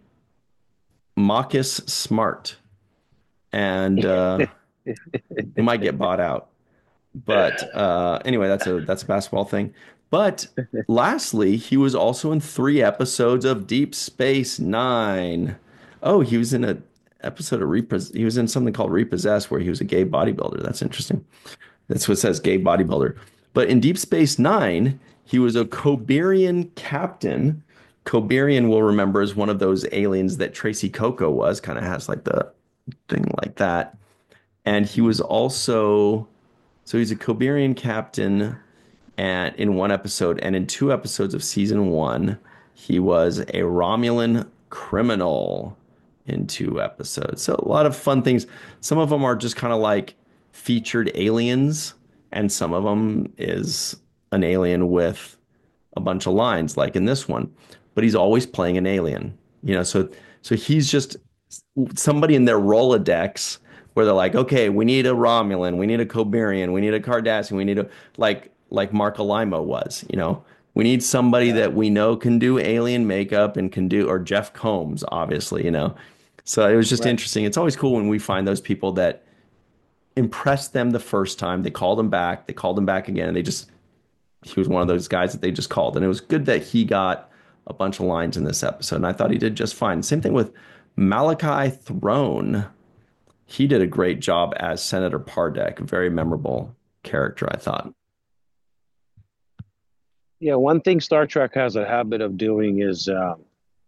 Marcus Smart. And uh, he might get bought out. But uh, anyway, that's a that's a basketball thing. But lastly, he was also in three episodes of Deep Space Nine. Oh, he was in a episode of Repos. He was in something called Repossessed, where he was a gay bodybuilder. That's interesting. That's what it says, gay bodybuilder. But in Deep Space Nine, he was a Koberian captain. Koberian, we'll remember, is one of those aliens that Tracy Coco was. Kind of has like the thing like that. And he was also so he's a Koberian captain and in one episode, and in two episodes of season one, he was a Romulan criminal in two episodes. So a lot of fun things. Some of them are just kind of like featured aliens, and some of them is an alien with a bunch of lines, like in this one. But he's always playing an alien, you know. So so he's just somebody in their Rolodex where they're like, okay, we need a Romulan, we need a Koberian, we need a Cardassian, we need a like like Mark Alimo was, you know. We need somebody Yeah. that we know can do alien makeup and can do, or Jeff Combs, obviously, you know. So it was just Right. interesting. It's always cool when we find those people that impressed them the first time. They called him back, they called him back again, and they just he was one of those guys that they just called. And it was good that he got a bunch of lines in this episode. And I thought he did just fine. Same thing with Malachi Throne. He did a great job as Senator Pardek. A very memorable character, I thought. Yeah, one thing Star Trek has a habit of doing is um,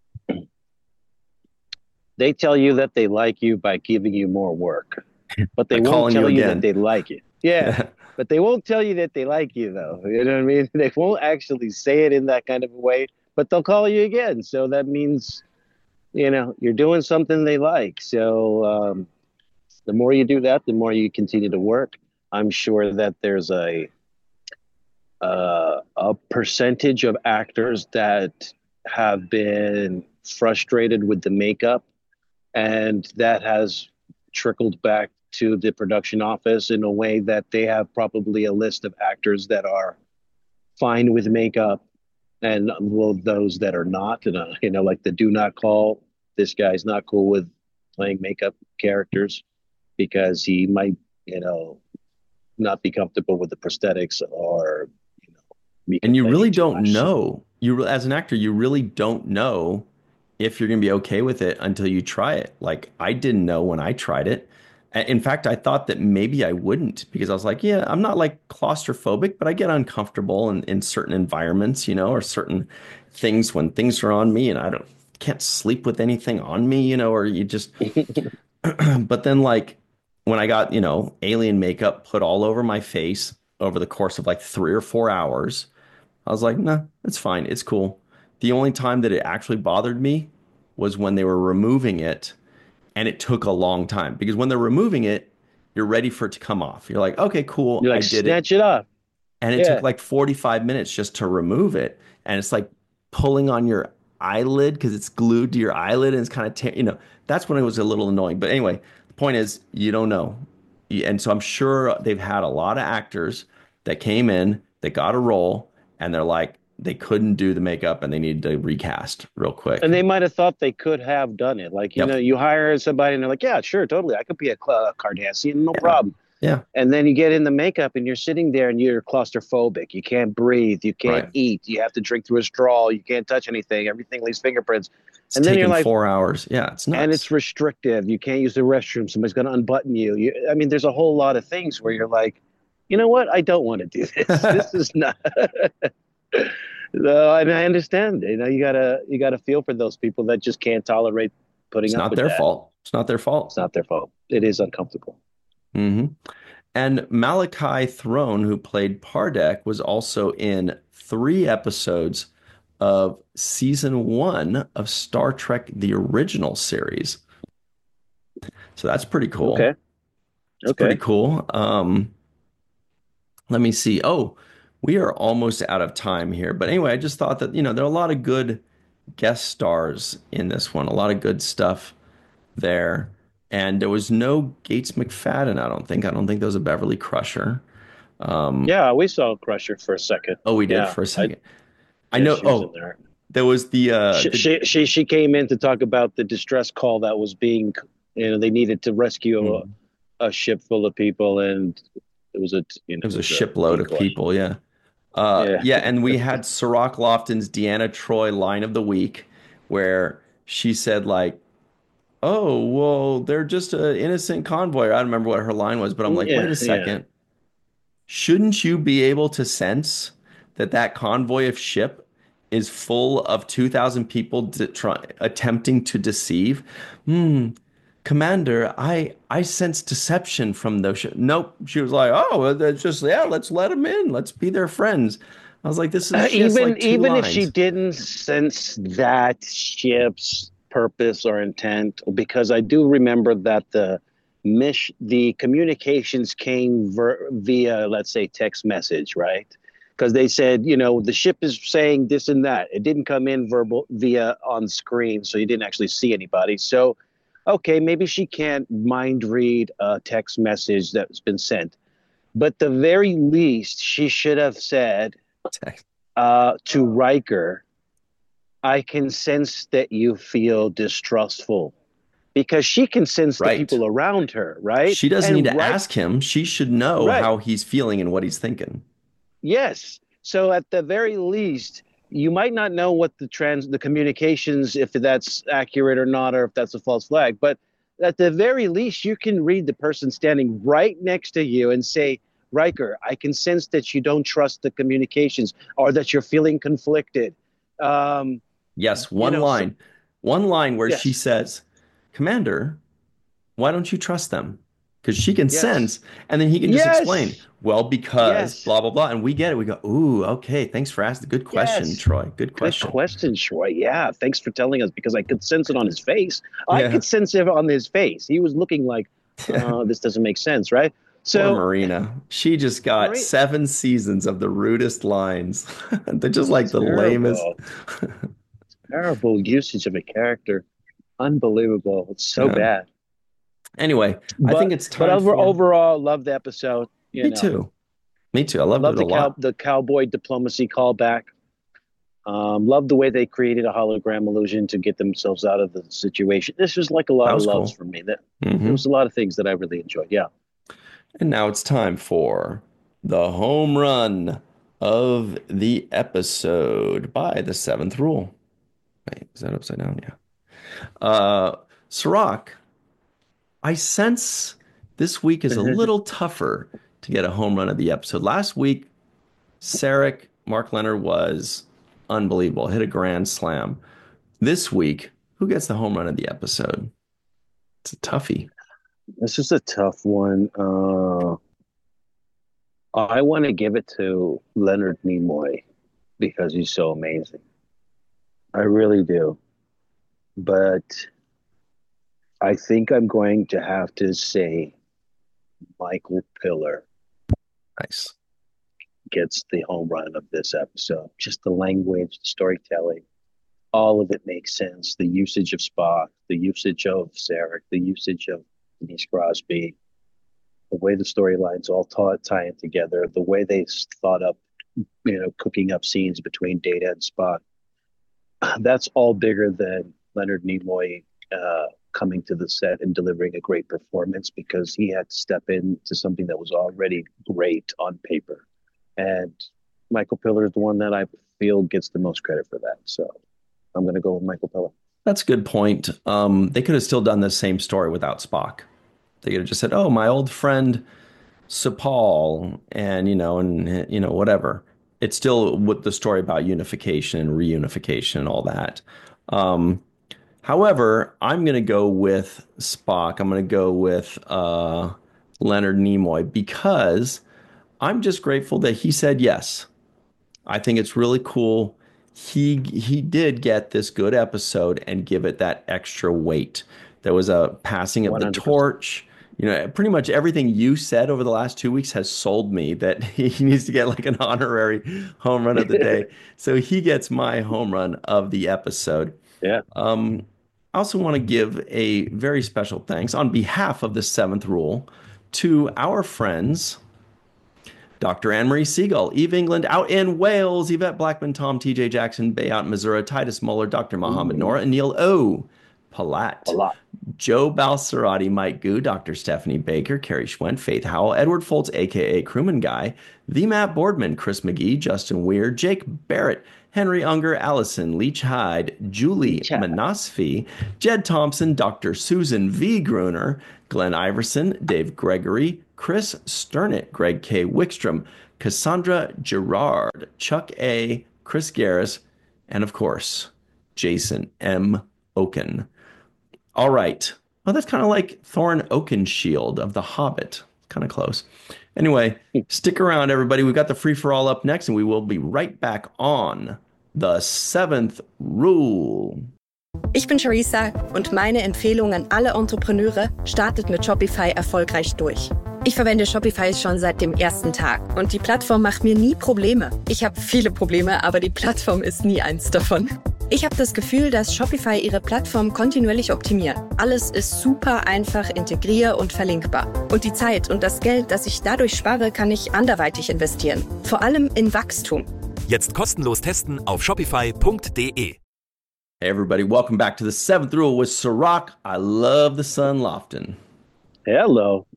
they tell you that they like you by giving you more work, but they By won't calling you tell you that again. they like it. Yeah, but they won't tell you that they like you, though. You know what I mean? They won't actually say it in that kind of a way, but they'll call you again. So that means, you know, you're doing something they like. So um, the more you do that, the more you continue to work. I'm sure that there's a uh, a percentage of actors that have been frustrated with the makeup, and that has trickled back to the production office in a way that they have probably a list of actors that are fine with makeup and well, those that are not, and uh, you know, like the do not call. This guy's not cool with playing makeup characters because he might, you know, not be comfortable with the prosthetics or, you know, be And you really complaining too don't much. So, know. You re- as an actor, you really don't know if you're going to be okay with it until you try it. Like I didn't know when I tried it. A- In fact, I thought that maybe I wouldn't because I was like, yeah, I'm not like claustrophobic, but I get uncomfortable in, in certain environments, you know, or certain things when things are on me and I don't can't sleep with anything on me, you know, or you just but then like when I got, you know, alien makeup put all over my face over the course of like three or four hours, I was like, nah, it's fine. It's cool. The only time that it actually bothered me was when they were removing it and it took a long time because when they're removing it, you're ready for it to come off. You're like, okay, cool, You're I like, did it. snatch it off. And it took Yeah. like forty-five minutes just to remove it. And it's like pulling on your eyelid because it's glued to your eyelid and it's kind of, te- you know, that's when it was a little annoying. But anyway, the point is, you don't know. And so I'm sure they've had a lot of actors that came in, that got a role, and they're like, they couldn't do the makeup and they needed to recast real quick. And they might have thought they could have done it. Like, you Yep. know, you hire somebody and they're like, yeah, sure, totally. I could be a Cla- Kardashian, no Yeah. problem. Yeah. And then you get in the makeup and you're sitting there and you're claustrophobic. You can't breathe. You can't Right. eat. You have to drink through a straw. You can't touch anything. Everything leaves fingerprints. It's And then you're taken like, four hours. Yeah, it's nuts. and it's restrictive. You can't use the restroom. Somebody's going to unbutton you. you. I mean, there's a whole lot of things where you're like, you know what? I don't want to do this. This is not. No, and I understand. You know, you gotta you gotta feel for those people that just can't tolerate putting It's up not with their that. fault. It's not their It's fault. not their fault. It is uncomfortable. hmm And Malachi Throne, who played Pardek, was also in three episodes of season one of Star Trek, the original series. So that's pretty cool. Okay. It's Okay. pretty cool. Um, let me see. Oh, we are almost out of time here. But anyway, I just thought that, you know, there are a lot of good guest stars in this one, a lot of good stuff there. And there was no Gates McFadden, I don't think. I don't think there was a Beverly Crusher. Um, Yeah, we saw Crusher for a second. oh, we did Yeah, for a I, second. I yeah, know. she was in Oh, there. there was the uh, She, the she she she came in to talk about the distress call that was being, you know, they needed to rescue a, Hmm. a ship full of people, and it was a you know it was it a was a shipload of decoy. people. Yeah. Uh, Yeah. yeah, and we had Sirach Lofton's Deanna Troy line of the week, where she said like, "Oh, well, they're just an innocent convoy." I don't remember what her line was, but I'm like, "Wait Yeah. a Yeah. second. Shouldn't you be able to sense that that convoy of ship is full of two thousand people de- try, attempting to deceive? Hmm, Commander, I I sense deception from those ships." Nope. She was like, "Oh, well, that's just, yeah, let's let them in. Let's be their friends." I was like, this is, Uh, she has even like two even if she lines. didn't sense that ship's purpose or intent, because I do remember that the mish the communications came ver- via, let's say, text message, right? Because they said, you know, the ship is saying this and that. It didn't come in verbal via on screen, so you didn't actually see anybody. So, okay, maybe she can't mind read a text message that's been sent, but the very least, she should have said uh, to Riker, I can sense that you feel distrustful, because she can sense the Right. people around her, right? She doesn't And need to right, ask him. She should know right, how he's feeling and what he's thinking. yes. So at the very least, you might not know what the trans the communications, if that's accurate or not, or if that's a false flag, but at the very least, you can read the person standing right next to you and say, Riker, I can sense that you don't trust the communications, or that you're feeling conflicted. Um, Yes, you one know, so, line. One line where she yes, says, Commander, why don't you trust them? Because she can yes, sense, and then he can just explain, yes, well, because yes, blah, blah, blah. And we get it. We go, ooh, okay. Thanks for asking. Good question, yes. Troy. Good Good question. question, Troy. Yeah, thanks for telling us, because I could sense it on his face. I Yeah. could sense it on his face. He was looking like, uh, this doesn't make sense, right? Poor So, Marina. She just got Marie, seven seasons of the rudest lines. They're just like the lamest. terrible, terrible usage of a character. Unbelievable. It's so Yeah. bad. Anyway, I think But it's but time over, for. overall, love the episode. You Me know, too. Me too. I loved love it a the cow lot. the cowboy diplomacy callback. Um, love the way they created a hologram illusion to get themselves out of the situation. This was like a lot That of was loves cool. for me. That hmm There was a lot of things that I really enjoyed. Yeah. And now it's time for the home run of the episode by the seventh rule. Wait, is that upside down? Yeah. Uh, Sirach, I sense this week is a little tougher to get a home run of the episode. Last week, Sarek, Mark Leonard was unbelievable, hit a grand slam. This week, who gets the home run of the episode? It's a toughie. This is a tough one. Uh, I want to give it to Leonard Nimoy because he's so amazing. I really do. But I think I'm going to have to say Michael Piller Nice. gets the home run of this episode. Just the language, the storytelling, all of it makes sense. The usage of Spock, the usage of Sarek, the usage of Denise Crosby, the way the storylines all ta- tie in together, the way they thought up, you know, cooking up scenes between Data and Spock. That's all bigger than Leonard Nimoy uh, coming to the set and delivering a great performance, because he had to step into something that was already great on paper. And Michael Piller is the one that I feel gets the most credit for that. So I'm going to go with Michael Piller. That's a good point. Um, they could have still done the same story without Spock. They could have just said, "Oh, my old friend Sapal," and you know, and you know, whatever. It's still with the story about unification and reunification and all that. Um, however, I'm going to go with Spock. I'm going to go with uh, Leonard Nimoy because I'm just grateful that he said yes. I think it's really cool. He he did get this good episode and give it that extra weight. There was a passing of the one hundred percent. torch. You know, pretty much everything you said over the last two weeks has sold me that he needs to get like an honorary home run of the day. So he gets my home run of the episode. Yeah. Um, I also want to give a very special thanks on behalf of the Seventh Rule to our friends, Doctor Anne-Marie Siegel, Eve England out in Wales, Yvette Blackman, Tom, T J Jackson, Bay out in Missouri, Titus Muller, Doctor Mohammed Noor, and Neil O. Palat, A lot. Joe Balsarati, Mike Goo, Doctor Stephanie Baker, Carrie Schwent, Faith Howell, Edward Foltz, a k a. Crewman Guy, The Matt Boardman, Chris McGee, Justin Weir, Jake Barrett, Henry Unger, Allison Leach Hyde, Julie Leach Hyde. Manasfi, Jed Thompson, Doctor Susan V. Gruner, Glenn Iverson, Dave Gregory, Chris Sternett, Greg K. Wickstrom, Cassandra Gerard, Chuck A., Chris Garris, and of course, Jason M. Oken. All right. Well, that's kind of like Thorin Oakenshield of The Hobbit. Kind of close. Anyway, stick around, everybody. We've got the free-for-all up next, and we will be right back on The Seventh Rule. Ich bin Charissa und meine Empfehlung an alle Entrepreneure: startet mit Shopify erfolgreich durch. Ich verwende Shopify schon seit dem ersten Tag und die Plattform macht mir nie Probleme. Ich habe viele Probleme, aber die Plattform ist nie eins davon. Ich habe das Gefühl, dass Shopify ihre Plattform kontinuierlich optimiert. Alles ist super einfach integrier- und verlinkbar. Und die Zeit und das Geld, das ich dadurch spare, kann ich anderweitig investieren. Vor allem in Wachstum. Jetzt kostenlos testen auf shopify punkt de. Hey, everybody. Welcome back to The Seventh Rule with Sirach. I love the Sun Lofton. Hello.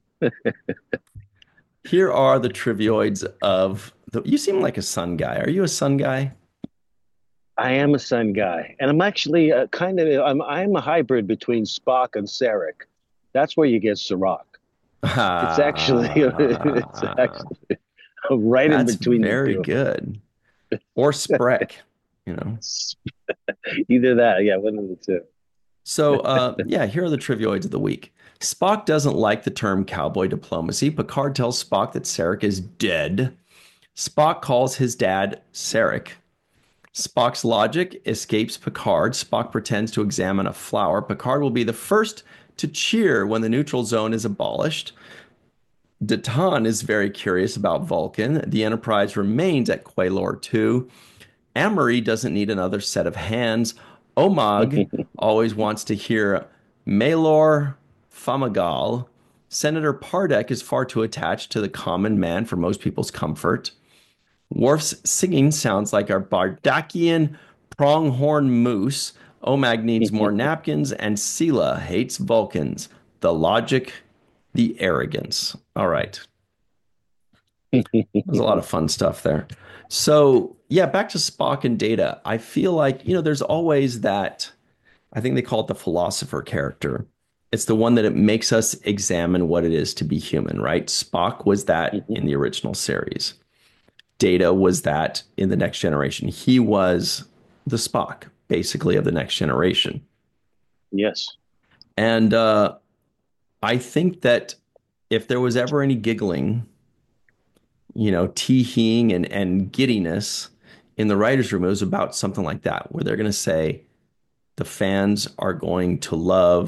Here are the trivioids of the. You seem like a Sun guy. Are you a Sun guy? I am a Sun guy, and I'm actually a kind of I'm I'm a hybrid between Spock and Sarek. That's where you get Sirach. It's actually it's actually right That's in between. Very the two. good. Or Sprek, you know. Either that, yeah, one of the two. So, uh, yeah, here are the trivioids of the week. Spock doesn't like the term cowboy diplomacy. Picard tells Spock that Sarek is dead. Spock calls his dad Sarek. Spock's logic escapes Picard. Spock pretends to examine a flower. Picard will be the first to cheer when the neutral zone is abolished. Datan is very curious about Vulcan. The Enterprise remains at Quailor two. Amory doesn't need another set of hands. Omag always wants to hear Malor Famagal. Senator Pardek is far too attached to the common man for most people's comfort. Worf's singing sounds like our Bardakian pronghorn moose. Omag needs more napkins, and Sela hates Vulcans. The logic, the arrogance. All right. There's a lot of fun stuff there. So, yeah, back to Spock and Data. I feel like, you know, there's always that, I think they call it the philosopher character. It's the one that it makes us examine what it is to be human, right? Spock was that mm-hmm. in the original series. Data was that in the Next Generation. He was the Spock, basically, of the Next Generation. Yes. And uh, I think that if there was ever any giggling, you know, tee-heeing and, and giddiness in the writer's room, it was about something like that, where they're going to say the fans are going to love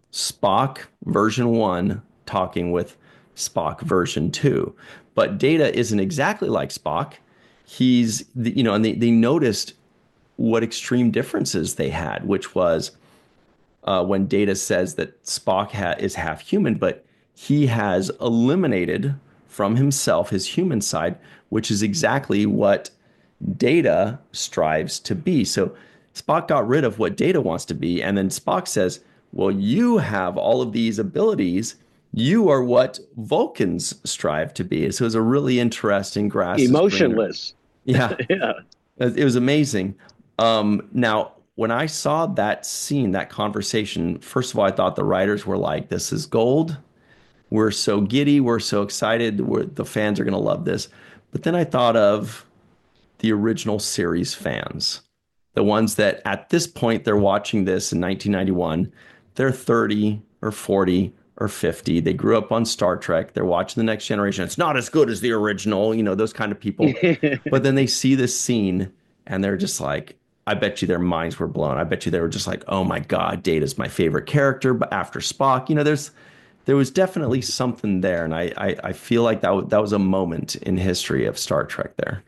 Spock version one talking with Spock version two. But Data isn't exactly like Spock. He's, you know, and they, they noticed what extreme differences they had, which was uh, when Data says that Spock ha- is half human, but he has eliminated from himself his human side, which is exactly what Data strives to be. So Spock got rid of what Data wants to be, and then Spock says, well, you have all of these abilities. You are what Vulcans strive to be. So it was a really interesting grass is greener. Emotionless. Yeah, Yeah. it was amazing. Um, now, when I saw that scene, that conversation, first of all, I thought the writers were like, this is gold. We're so giddy. We're so excited. We're, the fans are going to love this. But then I thought of the original series fans, the ones that at this point, they're watching this in nineteen ninety-one. They're thirty or forty or fifty. They grew up on Star Trek. They're watching The Next Generation. It's not as good as the original, you know, those kind of people. But then they see this scene and they're just like, I bet you their minds were blown. I bet you they were just like, oh my God, Data's my favorite character. But after Spock, you know, there's there was definitely something there. And I I, I feel like that, w- that was a moment in history of Star Trek there.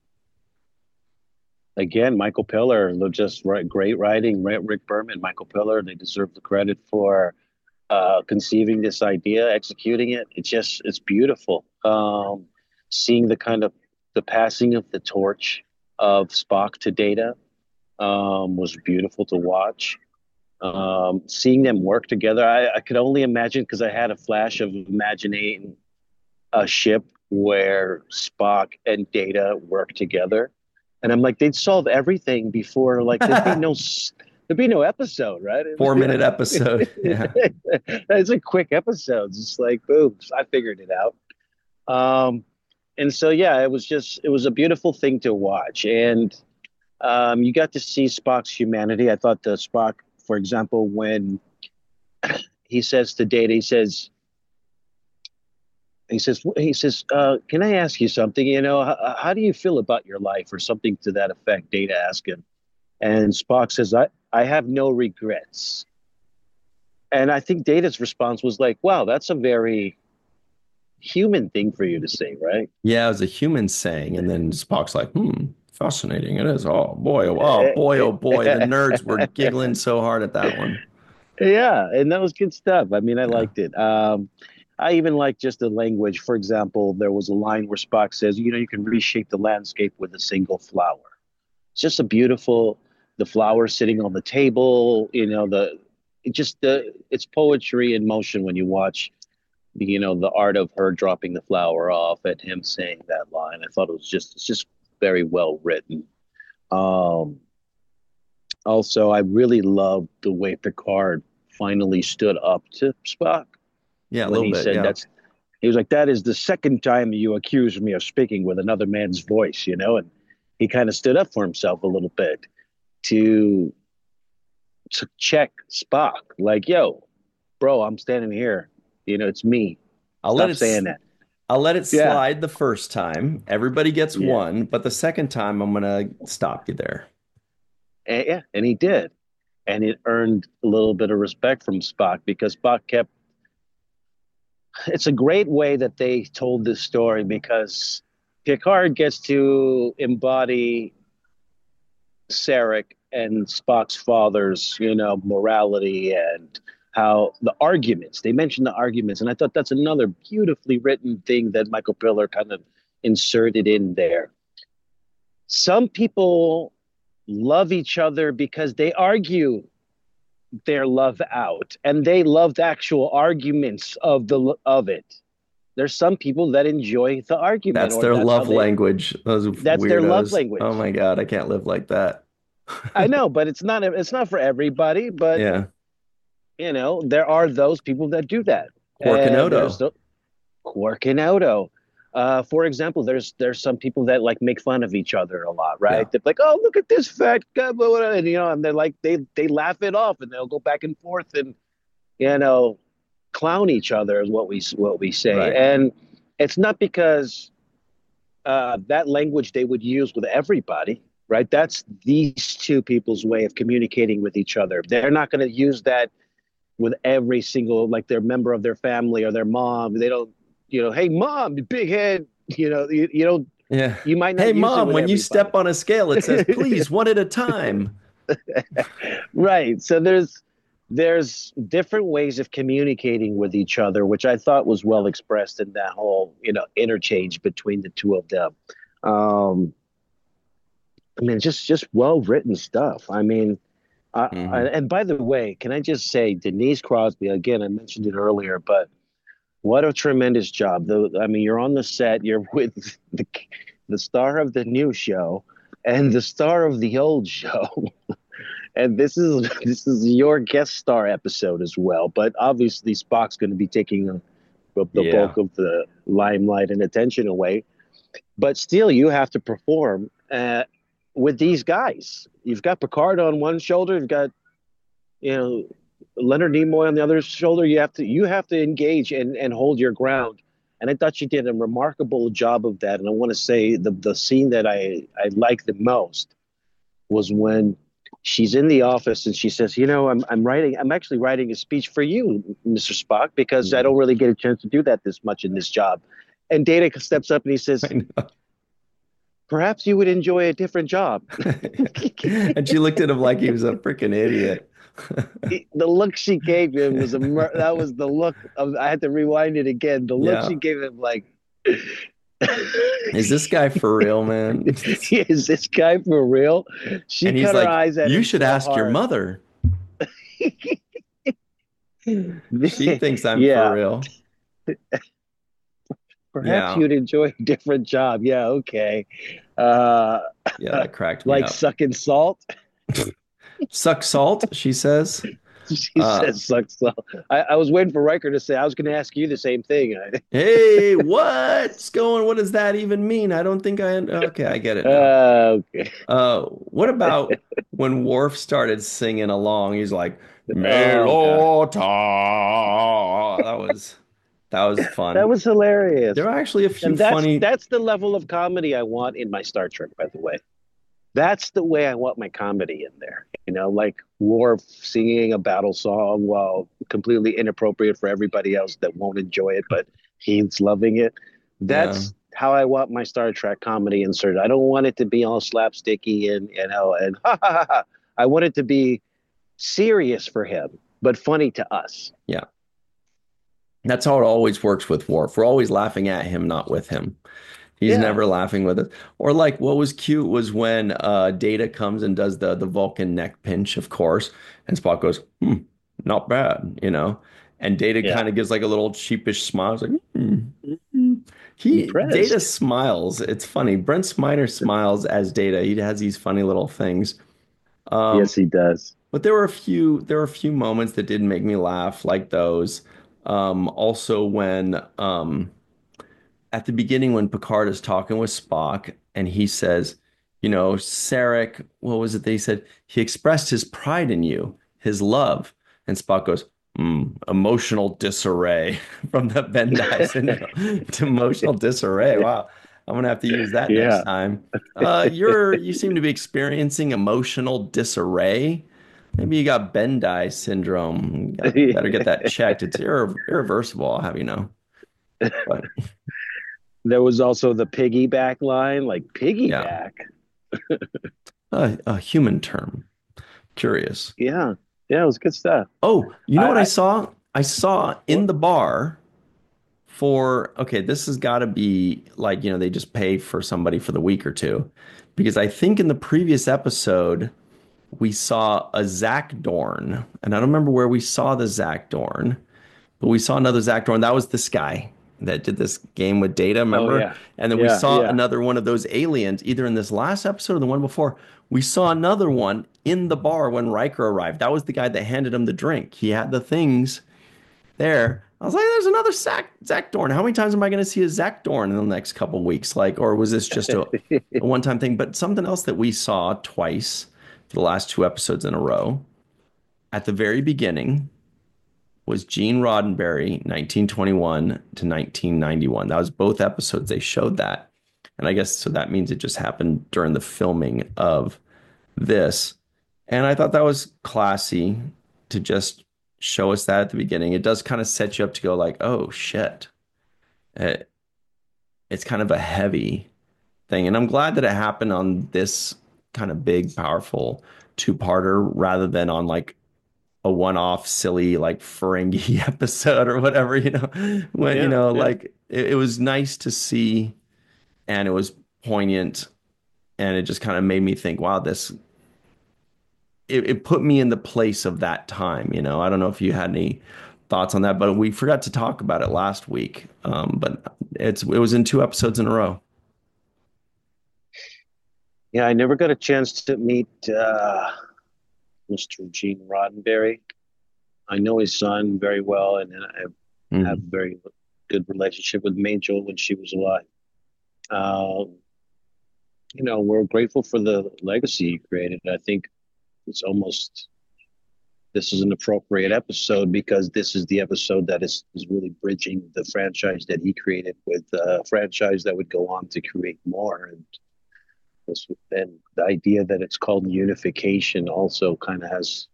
Again, Michael Piller, just great writing. Rick Berman, Michael Piller, they deserve the credit for uh, conceiving this idea, executing it. It's just, it's beautiful. Um, seeing the kind of the passing of the torch of Spock to Data um, was beautiful to watch. Um, seeing them work together, I, I could only imagine, because I had a flash of imagining a ship where Spock and Data work together. And I'm like, they'd solve everything before, like, there'd be no, there'd be no episode, right? Four minute episode. Yeah. It's a quick episode. It's like, boom, I figured it out. Um, and so, yeah, it was just, it was a beautiful thing to watch. And um, you got to see Spock's humanity. I thought the Spock, for example, when he says to Data, he says, He says, he says, uh, can I ask you something? You know, how, how do you feel about your life, or something to that effect? Data asked him. And Spock says, I, I have no regrets. And I think Data's response was like, wow, that's a very human thing for you to say, right? Yeah, it was a human saying. And then Spock's like, hmm, fascinating. It is. Oh, boy. Oh, oh boy. Oh, boy. The nerds were giggling so hard at that one. Yeah. And that was good stuff. I mean, I yeah. liked it. Um, I even like just the language. For example, there was a line where Spock says, you know, you can reshape the landscape with a single flower. It's just a beautiful, the flower sitting on the table, you know, the, it just, the, it's poetry in motion when you watch, you know, the art of her dropping the flower off and him saying that line. I thought it was just, it's just very well written. Um, also, I really loved the way Picard finally stood up to Spock. Yeah, a when little he bit, said yeah. that's, he was like, that is the second time you accused me of speaking with another man's voice, you know, and he kind of stood up for himself a little bit to to check Spock, like, yo, bro, I'm standing here, you know, it's me. I'll Stop let it saying that. I'll let it Yeah. slide the first time. Everybody gets Yeah. one, but the second time I'm gonna stop you there. And, yeah, and he did, and it earned a little bit of respect from Spock, because Spock kept. It's a great way that they told this story, because Picard gets to embody Sarek and Spock's father's, you know, morality and how the arguments, they mentioned the arguments. And I thought that's another beautifully written thing that Michael Piller kind of inserted in there. Some people love each other because they argue their love out, and they love the actual arguments of the of it. There's some people that enjoy the argument. That's or their that's love they, language. Those that's weirdos. their love language. Oh my God, I can't live like that. I know, but it's not it's not for everybody. But Yeah. you know, there are those people that do that. Quark and Odo. The, Quark and Odo. Uh, for example, there's there's some people that like make fun of each other a lot, right? Yeah. They're like, oh, look at this fat guy, and you know, and they're like, they they laugh it off, and they'll go back and forth, and you know, clown each other is what we what we say, Right. and it's not because uh, that language they would use with everybody, right? That's these two people's way of communicating with each other. They're not going to use that with every single, like their member of their family or their mom. They don't, you know, hey mom, big head, you know, you, you don't, Yeah. you might Hey, not use it mom, with when you everybody. step on a scale, it says, please, one at a time. Right. So there's there's different ways of communicating with each other, which I thought was well expressed in that whole, you know, interchange between the two of them. Um, I mean, just just well written stuff. I mean, I, I, Hmm. and by the way, can I just say Denise Crosby again? I mentioned it earlier, but what a tremendous job. The, I mean, you're on the set, you're with the the star of the new show and the star of the old show. And this is this is your guest star episode as well. But obviously, Spock's going to be taking the, the Yeah. bulk of the limelight and attention away. But still, you have to perform uh, with these guys. You've got Picard on one shoulder. You've got you know Leonard Nimoy on the other shoulder. You have to you have to engage and, and hold your ground. And I thought you did a remarkable job of that. And I want to say the the scene that I I like the most was when she's in the office and she says, "You know, I'm I'm writing. I'm actually writing a speech for you, Mister Spock, because I don't really get a chance to do that this much in this job." And Data steps up and he says, I know. "Perhaps you would enjoy a different job." And she looked at him like he was a freaking idiot. The look she gave him was a mer- that was the look of. I had to rewind it again. The look Yeah. she gave him, like, Is this guy for real, man? is this guy for real? She And he's cut her like, eyes at you him should so ask your hard. mother. She thinks I'm Yeah. for real. Perhaps Yeah. you'd enjoy a different job. Yeah, okay. Uh, Yeah, that cracked me like up. sucking salt. Suck salt, she says. She Uh, says suck salt. I, I was waiting for Riker to say, I was going to ask you the same thing. Hey, what's going? What does that even mean? I don't think I. Okay, I get it now. Uh, okay. Uh, what about when Worf started singing along? He's like, Oh, God. Melota. That was that was That fun. was hilarious. There are actually a few And that's funny. that's the level of comedy I want in my Star Trek, by the way. That's the way I want my comedy in there. You know, like Worf singing a battle song while completely inappropriate for everybody else that won't enjoy it, but he's loving it. Yeah, That's how I want my Star Trek comedy inserted. I don't want it to be all slapsticky and you know and ha ha ha. ha. I want it to be serious for him, but funny to us. yeah. That's how it always works with Worf. We're always laughing at him, not with him. He's Yeah. never laughing with us. Or like what was cute was when uh Data comes and does the the Vulcan neck pinch, of course, and Spock goes, hmm, not bad, you know. And Data Yeah. kind of gives like a little sheepish smile. He's like, hmm. He Data Impressed. smiles. It's funny. Brent Spiner smiles as Data. He has these funny little things. Um, Yes, he does. but there were a few there were a few moments that did make me laugh, like those. Um, also when um at the beginning when Picard is talking with Spock and he says, you know, Sarek, what was it that he said? He expressed his pride in you, his love. And Spock goes, mm, emotional disarray from the Bendai syndrome to emotional disarray. Wow. I'm gonna have to use that next Yeah. time. Uh, you're you seem to be experiencing emotional disarray. Maybe you got Bendai syndrome. You got- better get that checked. It's irre irreversible, I'll have you know. But There was also the piggyback line, like yeah. piggyback. A, a human term. Curious. Yeah, yeah, it was good stuff. Oh, you know I, what I I saw? I saw in what? the bar for, okay, this has got to be like, you know, they just pay for somebody for the week or two. Because I think in the previous episode, we saw a Zach Dorn. And I don't remember where we saw the Zach Dorn, but we saw another Zach Dorn. That was this guy that did this game with Data, Oh remember? yeah, And then we yeah, saw yeah. another one of those aliens, either in this last episode or the one before. We saw another one in the bar when Riker arrived. That was the guy that handed him the drink. He had the things there. I was like, there's another Zach, Zach Dorn. How many times am I going to see a Zach Dorn in the next couple weeks? Like, or was this just a, a one-time thing? But something else that we saw twice for the last two episodes in a row at the very beginning was Gene Roddenberry, nineteen twenty-one to nineteen ninety-one. That was both episodes. They showed that. And I guess so that means it just happened during the filming of this. And I thought that was classy to just show us that at the beginning, it does kind of set you up to go like, oh shit. It, it's kind of a heavy thing. And I'm glad that it happened on this kind of big, powerful two-parter rather than on like a one-off silly like Ferengi episode or whatever, you know. When, you Yeah, know, yeah. like it, it was nice to see and it was poignant and it just kind of made me think, wow, this it, it put me in the place of that time, you know. I don't know if you had any thoughts on that, but we forgot to talk about it last week. Um, but it's it was in two episodes in a row. Yeah, I never got a chance to meet uh, mister Gene Roddenberry. I know his son very well, and I have a Mhm. very good relationship with Majel when she was alive. Um, you know, we're grateful for the legacy he created. I think it's almost this is an appropriate episode because this is the episode that is, is really bridging the franchise that he created with a franchise that would go on to create more. And this, and the idea that it's called unification also kind of has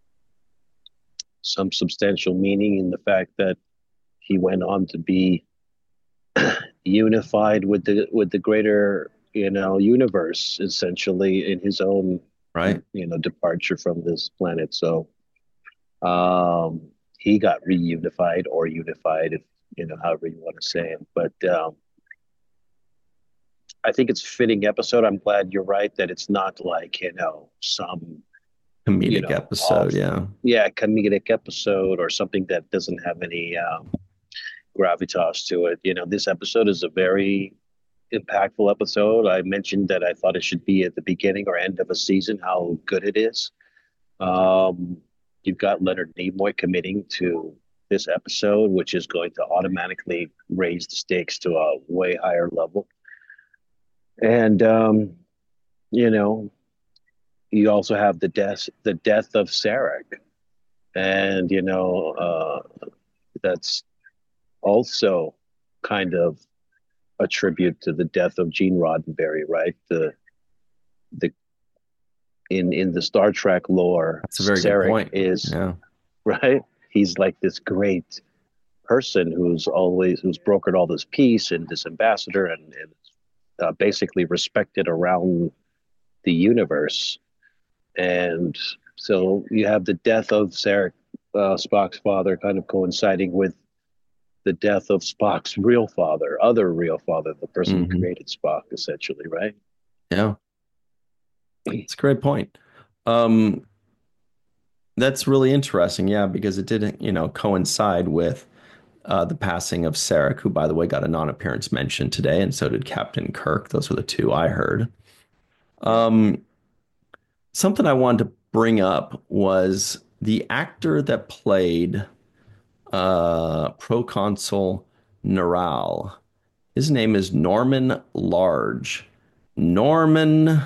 some substantial meaning in the fact that he went on to be unified with the with the greater you know universe essentially in his own Right? you know departure from this planet. So um he got reunified or unified, if you know however you want to say it. But um I think it's a fitting episode. I'm glad you're right that it's not like you know some you Comedic know off episode, yeah. yeah comedic episode or something that doesn't have any um gravitas to it. You know, this episode is a very impactful episode. I mentioned that I thought it should be at the beginning or end of a season, how good it is. Um, you've got Leonard Nimoy committing to this episode, which is going to automatically raise the stakes to a way higher level. And um, you know, you also have the death the death of Sarek, and you know uh, that's also kind of a tribute to the death of Gene Roddenberry, right? The the in in the Star Trek lore, That's a very good Sarek point. is Yeah. right. He's like this great person who's always who's brokered all this peace and this ambassador and, and uh, basically respected around the universe. And so you have the death of Sarek, uh, Spock's father, kind of coinciding with the death of Spock's real father, other real father, the person who Hmm. created Spock, essentially, right? Yeah. It's a great point. Um, that's really interesting, yeah, because it did, you know, coincide with uh, the passing of Sarek, who, by the way, got a non-appearance mention today, and so did Captain Kirk. Those were the two I heard. Yeah. Um, something I wanted to bring up was the actor that played uh, Proconsul Neural. His name is Norman Large. Norman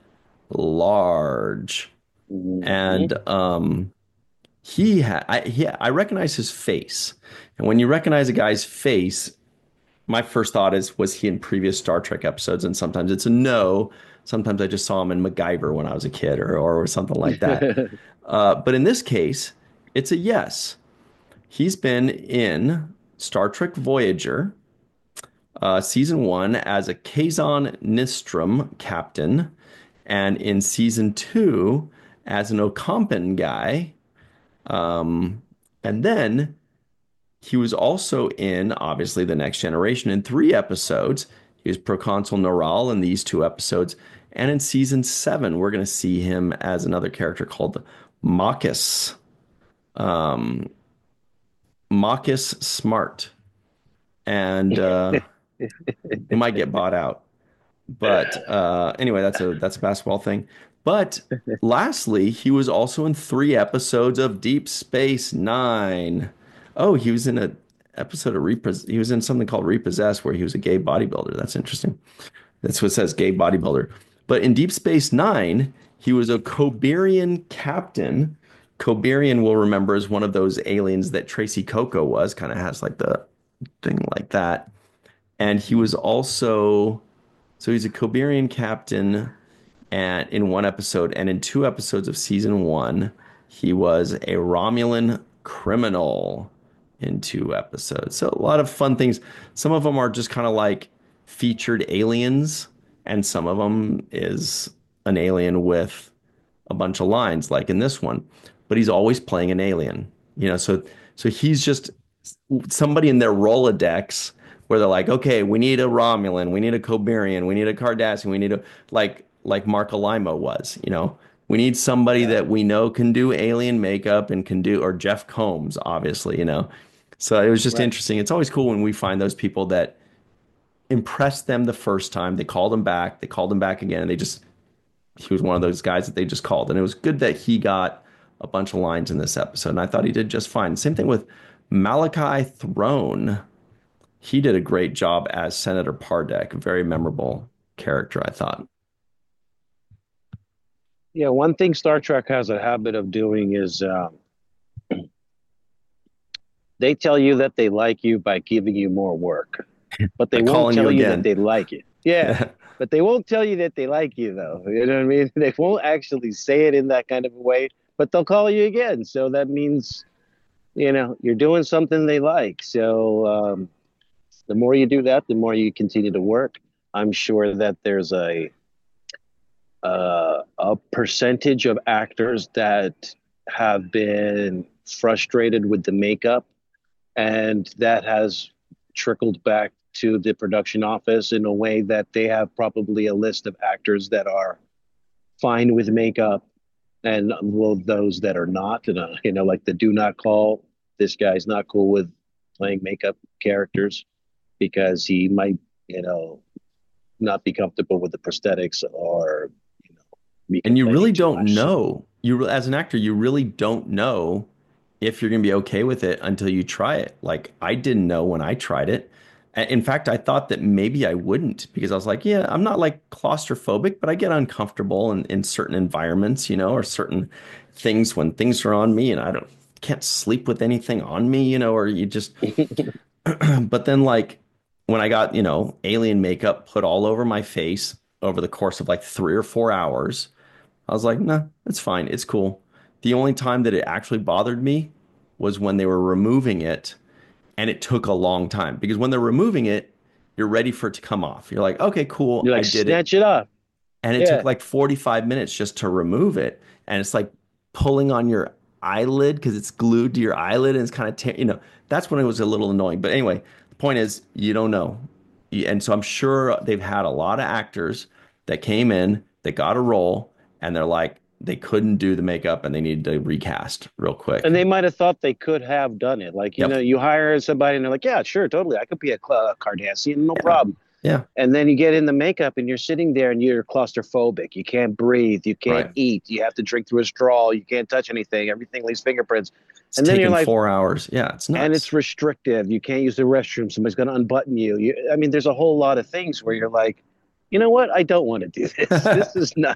Large. Mm-hmm. And um, he had I he, I recognize his face. And when you recognize a guy's face, my first thought is, was he in previous Star Trek episodes? And sometimes it's a no. Sometimes I just saw him in MacGyver when I was a kid or or something like that. Uh, but in this case, it's a yes. He's been in Star Trek Voyager, uh, season one as a Kazon Nistrom captain, and in season two as an Ocampan guy. Um, and then he was also in, obviously, The Next Generation in three episodes. He was Proconsul Neural in these two episodes. And in season seven, we're going to see him as another character called Marcus. Um, Marcus Smart. And uh, he might get bought out. But uh, anyway, that's a that's a basketball thing. But lastly, he was also in three episodes of Deep Space Nine. Oh, he was in a episode of Repos. He was in something called Repossessed, where he was a gay bodybuilder. That's interesting. That's what it says, gay bodybuilder. But in Deep Space Nine, he was a Koberian captain. Koberian, we'll remember, is one of those aliens that Tracy Coco was. Kind of has like the thing like that. And he was also so he's a Koberian captain and in one episode, and in two episodes of season one, he was a Romulan Criminal in two episodes. So a lot of fun things. Some of them are just kind of like featured aliens, and some of them is an alien with a bunch of lines, like in this one. But he's always playing an alien, you know. So so he's just somebody in their Rolodex where they're like, okay, we need a Romulan, we need a Coberian, we need a Cardassian, we need a like like Mark Alimo was, you know. We need somebody Yeah. that we know can do alien makeup and can do, or Jeff Combs, obviously, you know. So it was just Right. interesting. It's always cool when we find those people that impressed them the first time. They called him back, they called him back again, and they just, he was one of those guys that they just called. And it was good that he got a bunch of lines in this episode. And I thought he did just fine. Same thing with Malachi Throne. He did a great job as Senator Pardek, a very memorable character, I thought. Yeah, one thing Star Trek has a habit of doing is um, they tell you that they like you by giving you more work, but they By won't calling tell you you again. that they like you. Yeah, but they won't tell you that they like you, though. You know what I mean? They won't actually say it in that kind of a way, but they'll call you again. So that means, you know, you're doing something they like. So um, the more you do that, the more you continue to work. I'm sure that there's a uh, a percentage of actors that have been frustrated with the makeup, and that has trickled back to the production office in a way that they have probably a list of actors that are fine with makeup, and well, those that are not, and, uh, you know, like the do not call. This guy's not cool with playing makeup characters because he might, you know, not be comfortable with the prosthetics, or you know, be And you really complaining too don't much. know. You re- as an actor, you really don't know if you're going to be okay with it until you try it. Like I didn't know when I tried it. A- In fact, I thought that maybe I wouldn't because I was like, yeah, I'm not like claustrophobic, but I get uncomfortable in, in certain environments, you know, or certain things when things are on me and I don't can't sleep with anything on me, you know, or you just but then like when I got, you know, alien makeup put all over my face over the course of like three or four hours, I was like, nah, it's fine. It's cool. The only time that it actually bothered me was when they were removing it, and it took a long time because when they're removing it, you're ready for it to come off. You're like, okay, cool, You're I like, did it. snatch it up. And it took Yeah. like forty-five minutes just to remove it. And it's like pulling on your eyelid because it's glued to your eyelid and it's kind of, te- you know, that's when it was a little annoying. But anyway, the point is, you don't know. Y- And so I'm sure they've had a lot of actors that came in, that got a role, and they're like, they couldn't do the makeup and they needed to recast real quick. And they might have thought they could have done it. Like, you Yep. know, you hire somebody and they're like, yeah, sure, totally. I could be a Cla- Cardassian, no Yeah. problem. Yeah. And then you get in the makeup and you're sitting there and you're claustrophobic. You can't breathe. You can't Right. eat. You have to drink through a straw. You can't touch anything. Everything leaves fingerprints. It's And then you're taken like, four hours. Yeah, it's nuts. and it's restrictive. You can't use the restroom. Somebody's going to unbutton you. you. I mean, there's a whole lot of things where you're like, you know what? I don't want to do this. This is not.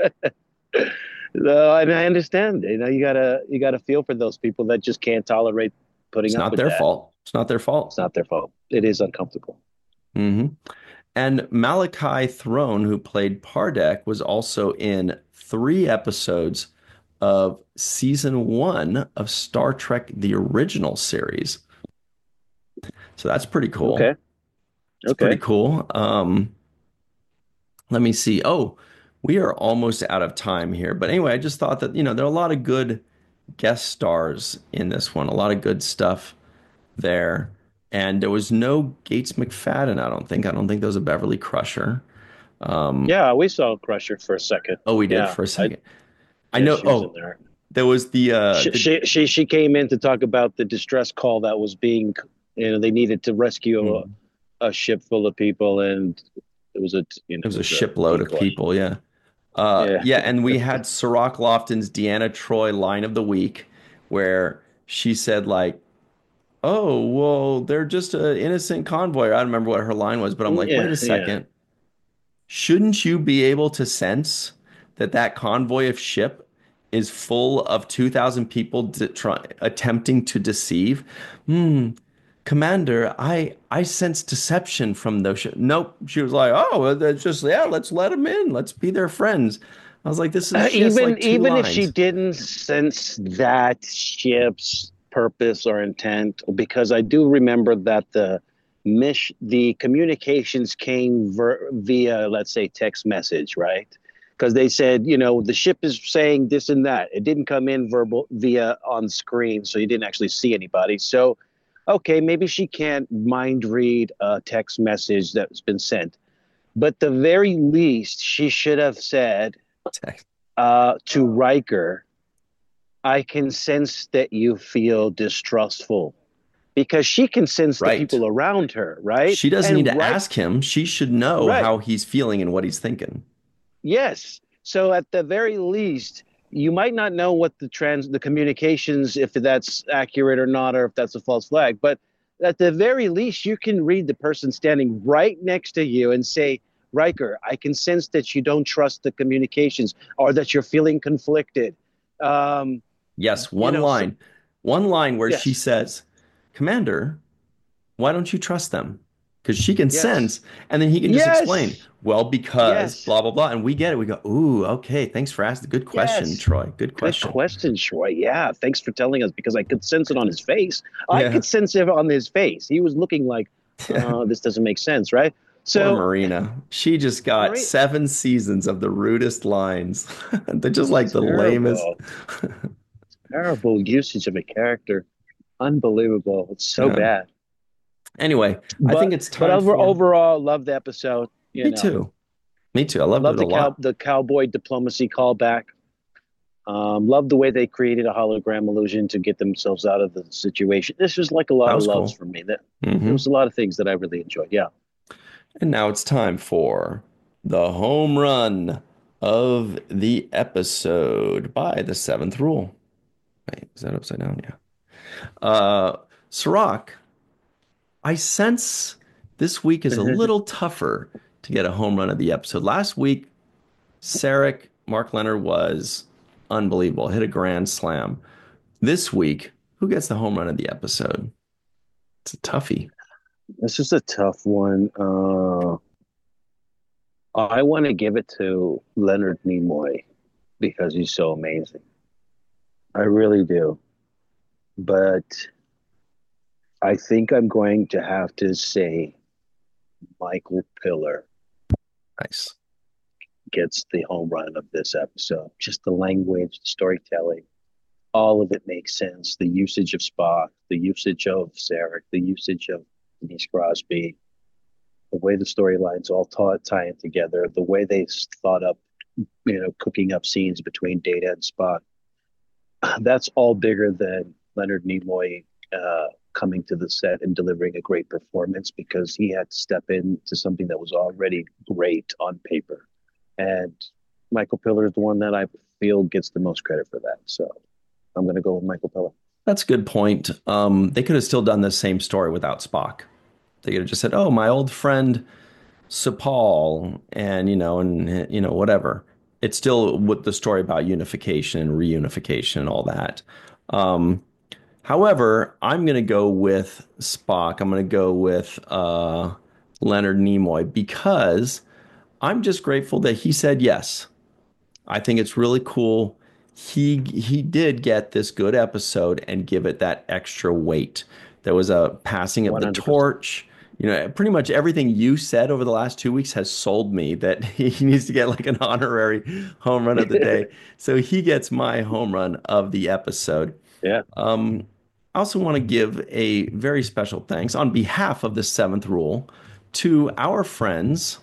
No, and I understand. You know, you gotta you gotta feel for those people that just can't tolerate putting It's up not with their that. fault. It's not their fault. It's not their fault. It is uncomfortable. hmm And Malachi Throne, who played Pardek, was also in three episodes of season one of Star Trek, the original series. So that's pretty cool. Okay. It's Okay. pretty cool. Um, let me see. Oh, we are almost out of time here. But anyway, I just thought that, you know, there are a lot of good guest stars in this one, a lot of good stuff there. And there was no Gates McFadden, I don't think. I don't think there was a Beverly Crusher. Um, Yeah, we saw Crusher for a second. oh, we did Yeah, for a I, second. I, yeah, know. she was in Oh, there. there was the, uh, She, the she she she came in to talk about the distress call that was being, you know, they needed to rescue mm, a, a ship full of people, and it was a you know it was a it was a shipload of decoy. people. Yeah. Uh, Yeah. yeah. And we had Cirroc Lofton's Deanna Troy line of the week where she said, like, oh, well, they're just an innocent convoy. I don't remember what her line was, but I'm like, wait Yeah. a Yeah. second. Shouldn't you be able to sense that that convoy of ship is full of two thousand people de- try- attempting to deceive? Hmm, Commander, I I sense deception from those ships. Nope. She was like, oh, well, that's just, yeah, let's let them in. Let's be their friends. I was like, this is, Uh, she has even like two even if she lines. didn't sense that ships purpose or intent, because I do remember that the mish the communications came ver- via, let's say, text message, right? Because they said, you know, the ship is saying this and that. It didn't come in verbal via on screen, so you didn't actually see anybody. So, okay, maybe she can't mind read a text message that's been sent. But the very least, she should have said uh, to Riker, I can sense that you feel distrustful. Because she can sense right. the people around her, right? She doesn't and need to right, ask him. She should know right. how he's feeling and what he's thinking. Yes. So at the very least, you might not know what the trans the communications, if that's accurate or not, or if that's a false flag. But at the very least, you can read the person standing right next to you and say, Riker, I can sense that you don't trust the communications or that you're feeling conflicted. Um, yes, one you know, line. So, one line where yes. she says, Commander, why don't you trust them? Because she can yes. sense, and then he can just yes. explain, well, because yes. blah, blah, blah. And we get it. We go, ooh, okay, thanks for asking. Good question, yes. Troy. Good question. Good question, Troy. Yeah, thanks for telling us, because I could sense it on his face. I yeah. could sense it on his face. He was looking like, oh, this doesn't make sense, right? So Poor Marina. She just got Marina. seven seasons of the rudest lines. They're just like the terrible. lamest. Terrible usage of a character. Unbelievable. It's so yeah. bad. Anyway, but, I think it's time. But over, for... overall, love the episode. You Me know. too. Me too. I loved love it a the lot. Cow, the cowboy diplomacy callback. Um, love the way they created a hologram illusion to get themselves out of the situation. This was like a lot of loves cool. for me. That mm-hmm. There was a lot of things that I really enjoyed. Yeah. And now it's time for the home run of the episode by the seventh rule. Wait, is that upside down? Yeah. Uh, Sirach, I sense this week is a little tougher to get a home run of the episode. Last week, Sarek, Mark Leonard was unbelievable. Hit a grand slam. This week, who gets the home run of the episode? It's a toughie. This is a tough one. Uh, I want to give it to Leonard Nimoy because he's so amazing. I really do. But I think I'm going to have to say Michael Piller. Nice. Gets the home run of this episode. Just the language, the storytelling, all of it makes sense. The usage of Spock, the usage of Sarek, the usage of Denise Crosby, the way the storylines all taught, tie in together, the way they thought up, you know, cooking up scenes between Data and Spock. That's all bigger than Leonard Nimoy uh, coming to the set and delivering a great performance, because he had to step into something that was already great on paper. And Michael Piller is the one that I feel gets the most credit for that. So I'm going to go with Michael Piller. That's a good point. Um, they could have still done the same story without Spock. They could have just said, oh, my old friend Sapal, and, you know, and, you know, whatever. It's still with the story about unification and reunification and all that. Um, however, I'm going to go with Spock. I'm going to go with uh, Leonard Nimoy, because I'm just grateful that he said yes. I think it's really cool. He he did get this good episode and give it that extra weight. There was a passing of one hundred percent the torch. You know, pretty much everything you said over the last two weeks has sold me that he needs to get like an honorary home run of the day. So he gets my home run of the episode. Yeah. Um, I also want to give a very special thanks on behalf of the seventh rule to our friends,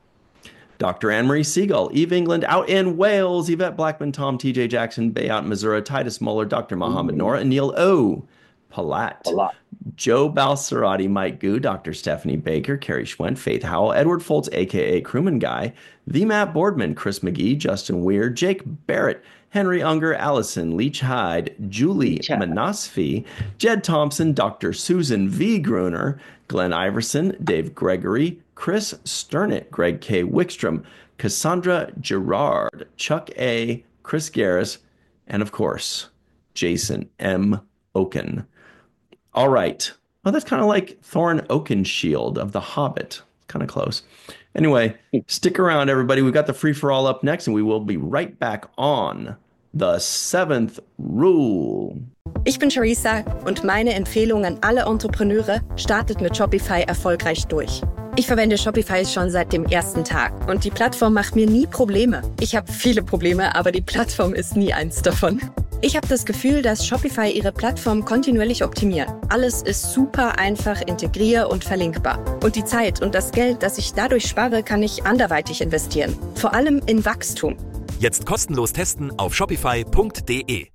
Doctor Anne-Marie Siegel, Eve England out in Wales, Yvette Blackman, Tom T J Jackson, Bay out in Missouri, Titus Muller, Doctor Mohammed Nora, and Neil O. Palat, Palat, Joe Balsarati, Mike Goo, Doctor Stephanie Baker, Carrie Schwent, Faith Howell, Edward Foltz, a k a. Crewman Guy, The Matt Boardman, Chris McGee, Justin Weir, Jake Barrett, Henry Unger, Allison Leach Hyde, Julie Manasfi, Jed Thompson, Doctor Susan V. Gruner, Glenn Iverson, Dave Gregory, Chris Sternett, Greg K. Wickstrom, Cassandra Gerard, Chuck A., Chris Garris, and of course, Jason M. Oken. All right. Well, that's kind of like Thorin Oakenshield of The Hobbit. Kind of close. Anyway, stick around, everybody. We've got the free-for-all up next, and we will be right back on the seventh rule. Ich bin Charissa und meine Empfehlung an alle Entrepreneure: startet mit Shopify erfolgreich durch. Ich verwende Shopify schon seit dem ersten Tag und die Plattform macht mir nie Probleme. Ich habe viele Probleme, aber die Plattform ist nie eins davon. Ich habe das Gefühl, dass Shopify ihre Plattform kontinuierlich optimiert. Alles ist super einfach, integrier- und verlinkbar. Und die Zeit und das Geld, das ich dadurch spare, kann ich anderweitig investieren. Vor allem in Wachstum. Jetzt kostenlos testen auf shopify punkt de.